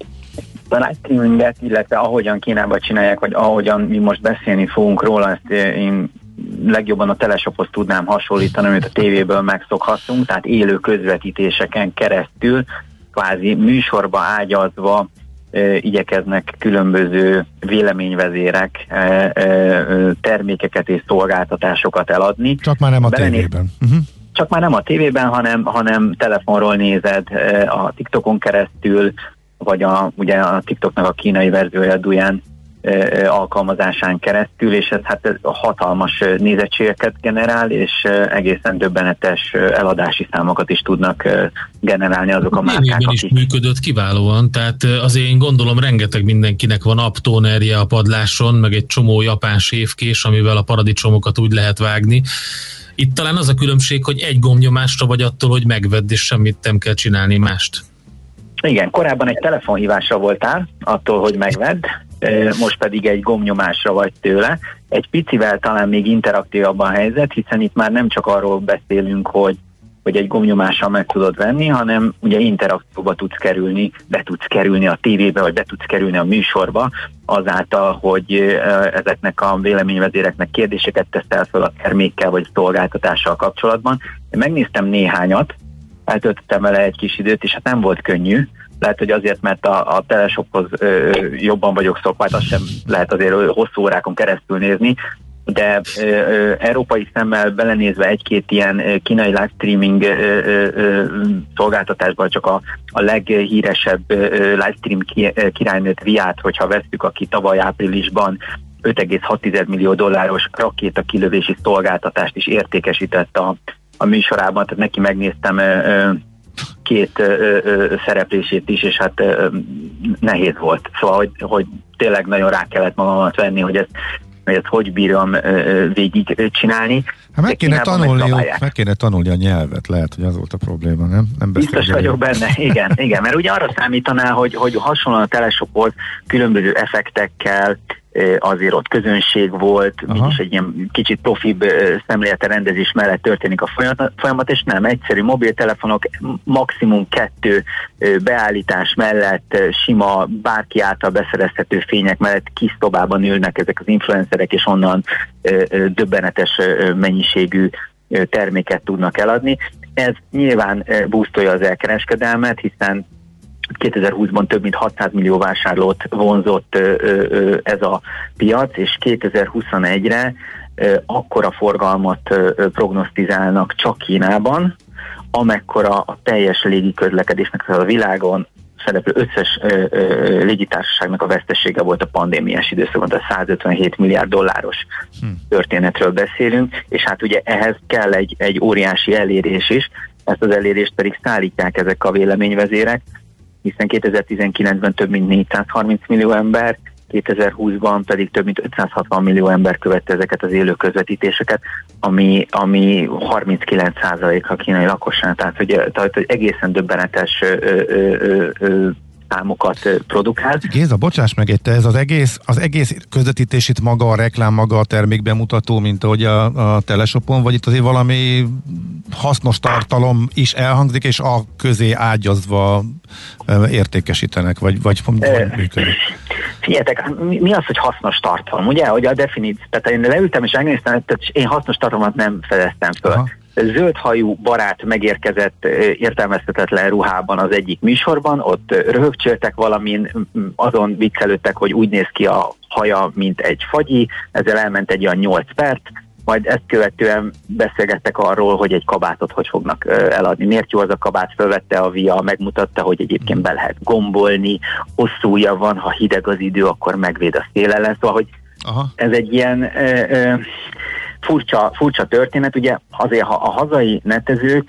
A livestreaminget, illetve ahogyan Kínában csinálják, vagy ahogyan mi most beszélni fogunk róla, ezt én legjobban a teleshophoz tudnám hasonlítani, amit a tévéből megszokhattunk, tehát élő közvetítéseken keresztül, kvázi műsorba ágyazva e, igyekeznek különböző véleményvezérek e, e, termékeket és szolgáltatásokat eladni. Csak már nem a Belenéz... tévében. Uh-huh. Csak már nem a tévében, hanem, hanem telefonról nézed, a TikTokon keresztül, vagy a, ugye a TikToknak a kínai verziója Douyin alkalmazásán keresztül, és ez hát hatalmas nézettségeket generál, és egészen döbbenetes eladási számokat is tudnak generálni azok a márkák, akik... is működött kiválóan, tehát azért én gondolom rengeteg mindenkinek van apptónerje a padláson, meg egy csomó japán séfkés, amivel a paradicsomokat úgy lehet vágni. Itt talán az a különbség, hogy egy gombnyomásra vagy attól, hogy megvedd, és semmit nem kell csinálni mást. Igen, korábban egy telefonhívásra voltál, attól, hogy megvedd, most pedig egy gombnyomásra vagy tőle. Egy picivel talán még interaktívabb a helyzet, hiszen itt már nem csak arról beszélünk, hogy, hogy egy gombnyomással meg tudod venni, hanem ugye interaktívba tudsz kerülni, be tudsz kerülni a tévébe, vagy be tudsz kerülni a műsorba, azáltal, hogy ezeknek a véleményvezéreknek kérdéseket teszel fel a termékkel, vagy szolgáltatással kapcsolatban. Én megnéztem néhányat, eltöltöttem vele egy kis időt, és hát nem volt könnyű. Lehet, hogy azért, mert a, a teleshophoz ö, jobban vagyok szokva, hát azt sem lehet azért hosszú órákon keresztül nézni, de ö, ö, európai szemmel belenézve egy-két ilyen kínai livestreaming ö, ö, szolgáltatásban csak a, a leghíresebb ö, livestream ki, királynőt Viát, hogyha vesszük, aki tavaly áprilisban öt egész hat millió dolláros rakéta kilövési szolgáltatást is értékesített a, a műsorában, tehát neki megnéztem ö, ö, két ö, ö, szereplését is, és hát ö, nehéz volt. Szóval, hogy, hogy tényleg nagyon rá kellett magamat venni, hogy ezt, hogy ezt hogy bírom ö, végig csinálni. Hát meg kéne, tanulni, meg kéne tanulni a nyelvet, lehet, hogy az volt a probléma, nem? nem Biztos vagyok benne, igen, igen, mert ugye arra számítanál, hogy, hogy hasonlóan a teleshopot különböző effektekkel, azért ott közönség volt, Aha. mégis egy ilyen kicsit profibb szemlélete rendezés mellett történik a folyamat, és nem, egyszerű mobiltelefonok, maximum kettő beállítás mellett, sima, bárki által beszerezhető fények mellett kis szobában ülnek ezek az influencerek, és onnan döbbenetes mennyiségű terméket tudnak eladni. Ez nyilván boostolja az elkereskedelmet, hiszen kétezer-húszban több mint hatszáz millió vásárlót vonzott ö, ö, ez a piac, és kétezer-huszonegyre ö, akkora forgalmat ö, prognosztizálnak csak Kínában, amekkora a teljes légiközlekedésnek, a világon szereplő összes ö, ö, légitársaságnak a vesztesége volt a pandémiás időszakban, tehát százötvenhét milliárd dolláros hmm. történetről beszélünk, és hát ugye ehhez kell egy, egy óriási elérés is, ezt az elérést pedig szállítják ezek a véleményvezérek, hiszen kétezer-tizenkilencben több mint négyszázharminc millió ember, kétezer-húszban pedig több mint ötszázhatvan millió ember követte ezeket az élő közvetítéseket, ami, ami harminckilenc százalék a kínai lakosság, tehát hogy, tehát, hogy egészen döbbenetes ö, ö, ö, ö, számokat produkál. Géza, bocsáss meg, te ez az egész, az egész közvetítés itt maga a reklám, maga a termékbemutató, mint ahogy a, a teleshopon, vagy itt azért valami hasznos tartalom is elhangzik, és a közé ágyazva értékesítenek, vagy, vagy hogy működik? Figyeljetek, mi, mi az, hogy hasznos tartalom, ugye? Hogy a definíció, tehát én leültem és megnéztem, tehát én hasznos tartalmat nem fedeztem föl. Aha. Zöldhajú barát megérkezett értelmezhetetlen ruhában az egyik műsorban, ott röhögcsöltek valamin, azon viccelődtek, hogy úgy néz ki a haja, mint egy fagyi, ezzel elment egy olyan nyolc perc, majd ezt követően beszélgettek arról, hogy egy kabátot hogy fognak eladni. Miért jó az a kabát, fölvette a Via, megmutatta, hogy egyébként be lehet gombolni, hosszú ujja van, ha hideg az idő, akkor megvéd a szél ellen. Szóval, hogy Aha. ez egy ilyen ö, ö, furcsa, furcsa történet. Ugye azért, ha a hazai netezők,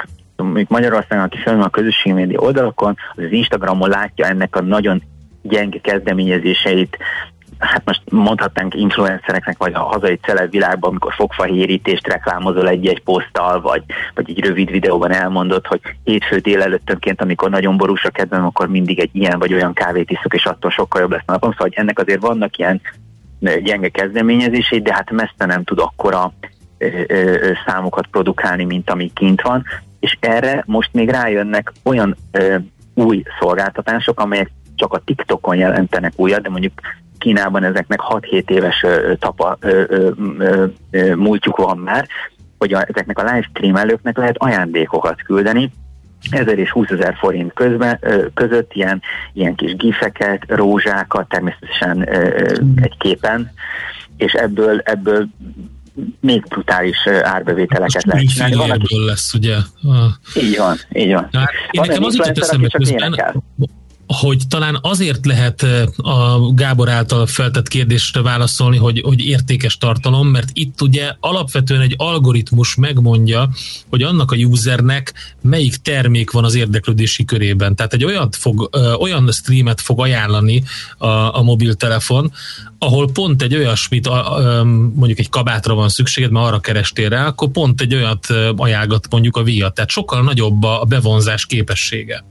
mondjuk Magyarországon, aki felül a közösségi média oldalakon, az, az Instagramon látja ennek a nagyon gyenge kezdeményezéseit, hát most mondhatnánk influencereknek, vagy a hazai celeb világban, amikor fogfahérítést reklámozol egy-egy poszttal, vagy, vagy egy rövid videóban elmondod, hogy hétfő délelőttönként, amikor nagyon borús a kedvem, akkor mindig egy ilyen vagy olyan kávét iszok, és attól sokkal jobb lesz a napom. Szóval ennek azért vannak ilyen gyenge kezdeményezései, de hát messze nem tud akkora ö, ö, számokat produkálni, mint ami kint van, és erre most még rájönnek olyan ö, új szolgáltatások, amelyek csak a TikTokon jelentenek újat, de mondjuk Kínában ezeknek hat-hét éves ö, tapa, ö, ö, ö, ö, múltjuk van már, hogy a, ezeknek a livestreamelőknek lehet ajándékokat küldeni, ezer és húszezer forint közben, ö, között ilyen, ilyen kis gifeket, rózsákat, természetesen ö, ö, egy képen, és ebből, ebből még brutális árbevételeket lehet csinálni. Van, aki... lesz, ugye? A... Így van, így van. Hát, én nekem az jutott eszembe közben, hogy talán azért lehet a Gábor által feltett kérdésre válaszolni, hogy, hogy értékes tartalom, mert itt ugye alapvetően egy algoritmus megmondja, hogy annak a usernek melyik termék van az érdeklődési körében. Tehát egy olyat fog, olyan streamet fog ajánlani a, a mobiltelefon, ahol pont egy olyasmit, mondjuk egy kabátra van szükséged, mert arra kerestél rá, akkor pont egy olyat ajánlgat mondjuk a Via. Tehát sokkal nagyobb a bevonzás képessége.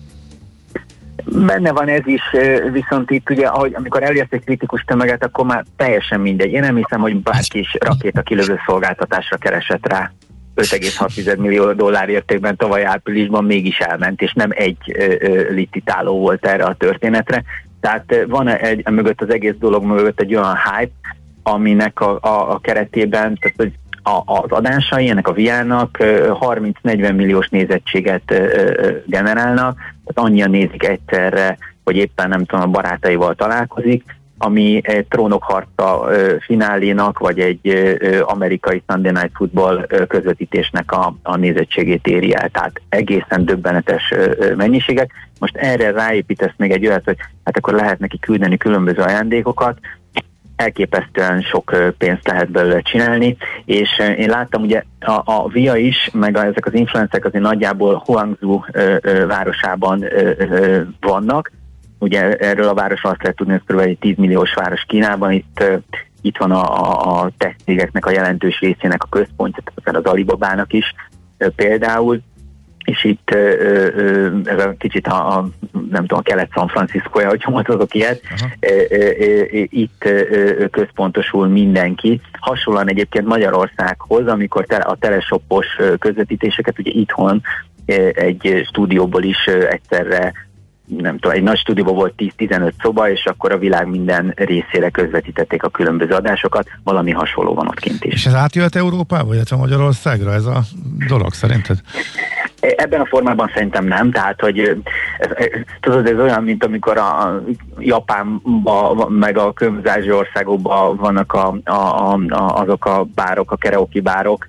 Benne van ez is, viszont itt ugye, ahogy, amikor elérsz egy kritikus tömeget, akkor már teljesen mindegy. Én nem hiszem, hogy bárki is rakétakilövő szolgáltatásra keresett rá öt egész hat millió dollár értékben tavaly áprilisban, mégis elment, és nem egy ö, licitáló volt erre a történetre. Tehát van egy, mögött az egész dolog mögött egy olyan hype, aminek a, a, a keretében, tehát hogy a, az adásai ennek a Viának harminc-negyven milliós nézettséget generálnak, tehát annyian nézik egyszerre, hogy éppen nem tudom, a barátaival találkozik, ami egy trónokharca finálénak, vagy egy amerikai Sunday Night Football közvetítésnek a, a nézettségét éri el. Tehát egészen döbbenetes mennyiségek. Most erre ráépítesz még egy olyat, hogy hát akkor lehet neki küldeni különböző ajándékokat, elképesztően sok pénzt lehet belőle csinálni, és én láttam ugye a, a Via is, meg a, ezek az influencerek azért nagyjából Huangzhou ö, ö, városában ö, ö, vannak. Ugye erről a városról azt lehet tudni, hogy kb. Egy tíz milliós város Kínában, itt, ö, itt van a, a, a tech cégeknek a jelentős részének a központja, tehát az Alibabának is ö, például, és itt ö, ö, ez a kicsit a, a nem tudom, a kelet-San Francisco-ja, hogy mondhatok ilyet, ö, ö, ö, itt ö, központosul mindenki. Hasonlóan egyébként Magyarországhoz, amikor te, a teleshopos közvetítéseket ugye itthon ö, egy stúdióból is ö, egyszerre, nem tudom, egy nagy stúdióban volt tíz-tizenöt szoba, és akkor a világ minden részére közvetítették a különböző adásokat, valami hasonló van ott kint is. És ez átjöhet Európába, illetve Magyarországra ez a dolog szerinted? Ebben a formában szerintem nem, tehát, hogy ez, tudod, ez olyan, mint amikor a Japánban, meg a különböző országokban vannak a, a, a, azok a bárok, a karaoke bárok.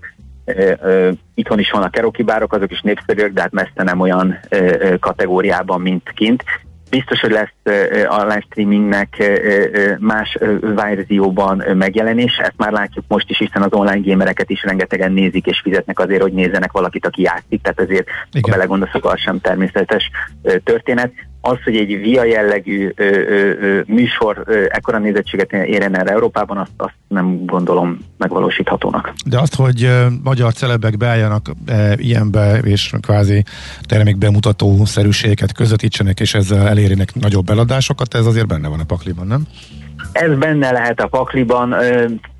Itthon is vannak karaoke bárok, azok is népszerűek, de hát messze nem olyan kategóriában, mint kint. Biztos, hogy lesz a livestreamingnek más verzióban megjelenése, ezt már látjuk most is, hiszen az online gamereket is rengetegen nézik és fizetnek azért, hogy nézzenek valakit, aki játszik, tehát ezért, igen, ha belegondolsz, akkor sem természetes történet. Az, hogy egy Via jellegű ö, ö, ö, műsor ö, ekkora nézettséget érjen el Európában, azt, azt nem gondolom megvalósíthatónak. De azt, hogy ö, magyar celebek beálljanak e, ilyenbe, és kvázi termékbemutató szerűségeket közvetítsenek, és ezzel elérjenek nagyobb eladásokat, ez azért benne van a pakliban, nem? Ez benne lehet a pakliban. Ö,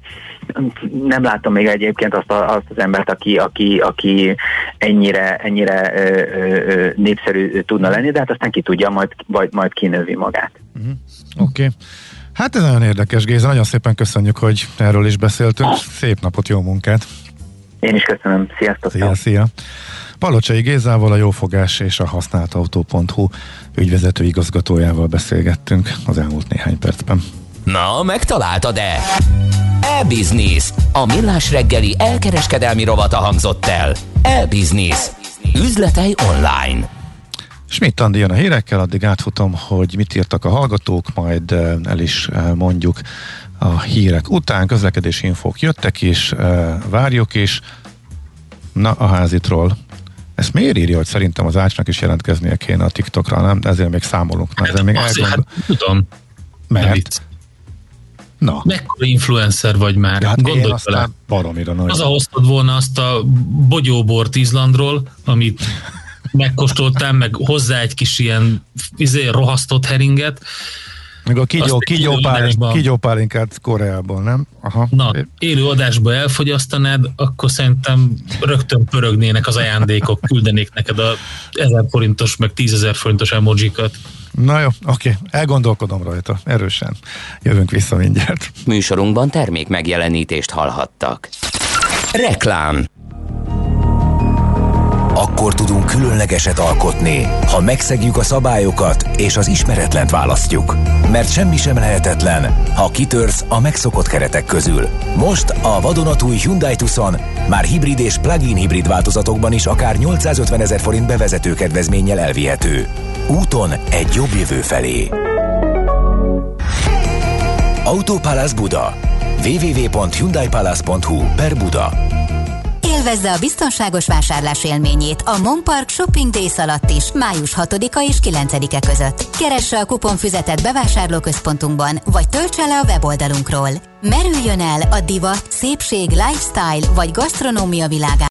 nem látom még egyébként azt, a, azt az embert, aki, aki, aki ennyire, ennyire ö, ö, népszerű tudna lenni, de hát aztán ki tudja, majd, majd, majd kinövi magát. Uh-huh. Oké. Okay. Hát ez nagyon érdekes, Géza, nagyon szépen köszönjük, hogy erről is beszéltünk. Szép napot, jó munkát! Én is köszönöm, sziasztok! Szia, szia! Palocsai Gézával, a Jófogás és a használtautó pont hu ügyvezető igazgatójával beszélgettünk az elmúlt néhány percben. Na, megtaláltad-e? E-Business. A millás reggeli elkereskedelmi rovata hangzott el. E-Business. Üzletei online. Schmidt Andi jön a hírekkel, addig átfutom, hogy mit írtak a hallgatók, majd el is mondjuk a hírek után. Közlekedési infók jöttek is, várjuk is. Na, a házitról Ezt miért írja, hogy szerintem az Ácsnak is jelentkeznie kéne a TikTokra, nem? De ezért még számolunk. Hát, ezért még azért, elgondol... hát, tudom. Mert? Na. Mekkora influencer vagy már? Ja, hát gondolj én aztán baromira nagy. Hazahoztad volna azt a bogyóbort Izlandról, amit megkóstoltál, meg hozzá egy kis ilyen izé, rohasztott heringet. Meg a kígyó, kígyópálink, kígyópálinkát Koreából, nem? Aha. Na, élő adásba elfogyasztanád, akkor szerintem rögtön pörögnének az ajándékok, küldenék neked a ezer forintos, meg tízezer forintos emojikat. Na jó, oké, elgondolkodom rajta, erősen. Jövünk vissza mindjárt. Műsorunkban termék megjelenítést hallhattak. Reklám. Akkor tudunk különlegeset alkotni, ha megszegjük a szabályokat és az ismeretlent választjuk. Mert semmi sem lehetetlen, ha kitörsz a megszokott keretek közül. Most a vadonatúj Hyundai Tucson már hibrid és plug-in hibrid változatokban is akár nyolcszázötvenezer forint bevezető kedvezménnyel elvihető. Úton egy jobb jövő felé. Autopalace Buda. double-u double-u double-u pont hyundai palace pont hu per Buda. Élvezze a biztonságos vásárlás élményét a Monpark Shopping Days alatt is, május hatodika és kilencedike között. Keresse a kuponfüzetet bevásárlóközpontunkban, vagy töltse le a weboldalunkról. Merüljön el a divat, szépség, lifestyle vagy gasztronómia világában.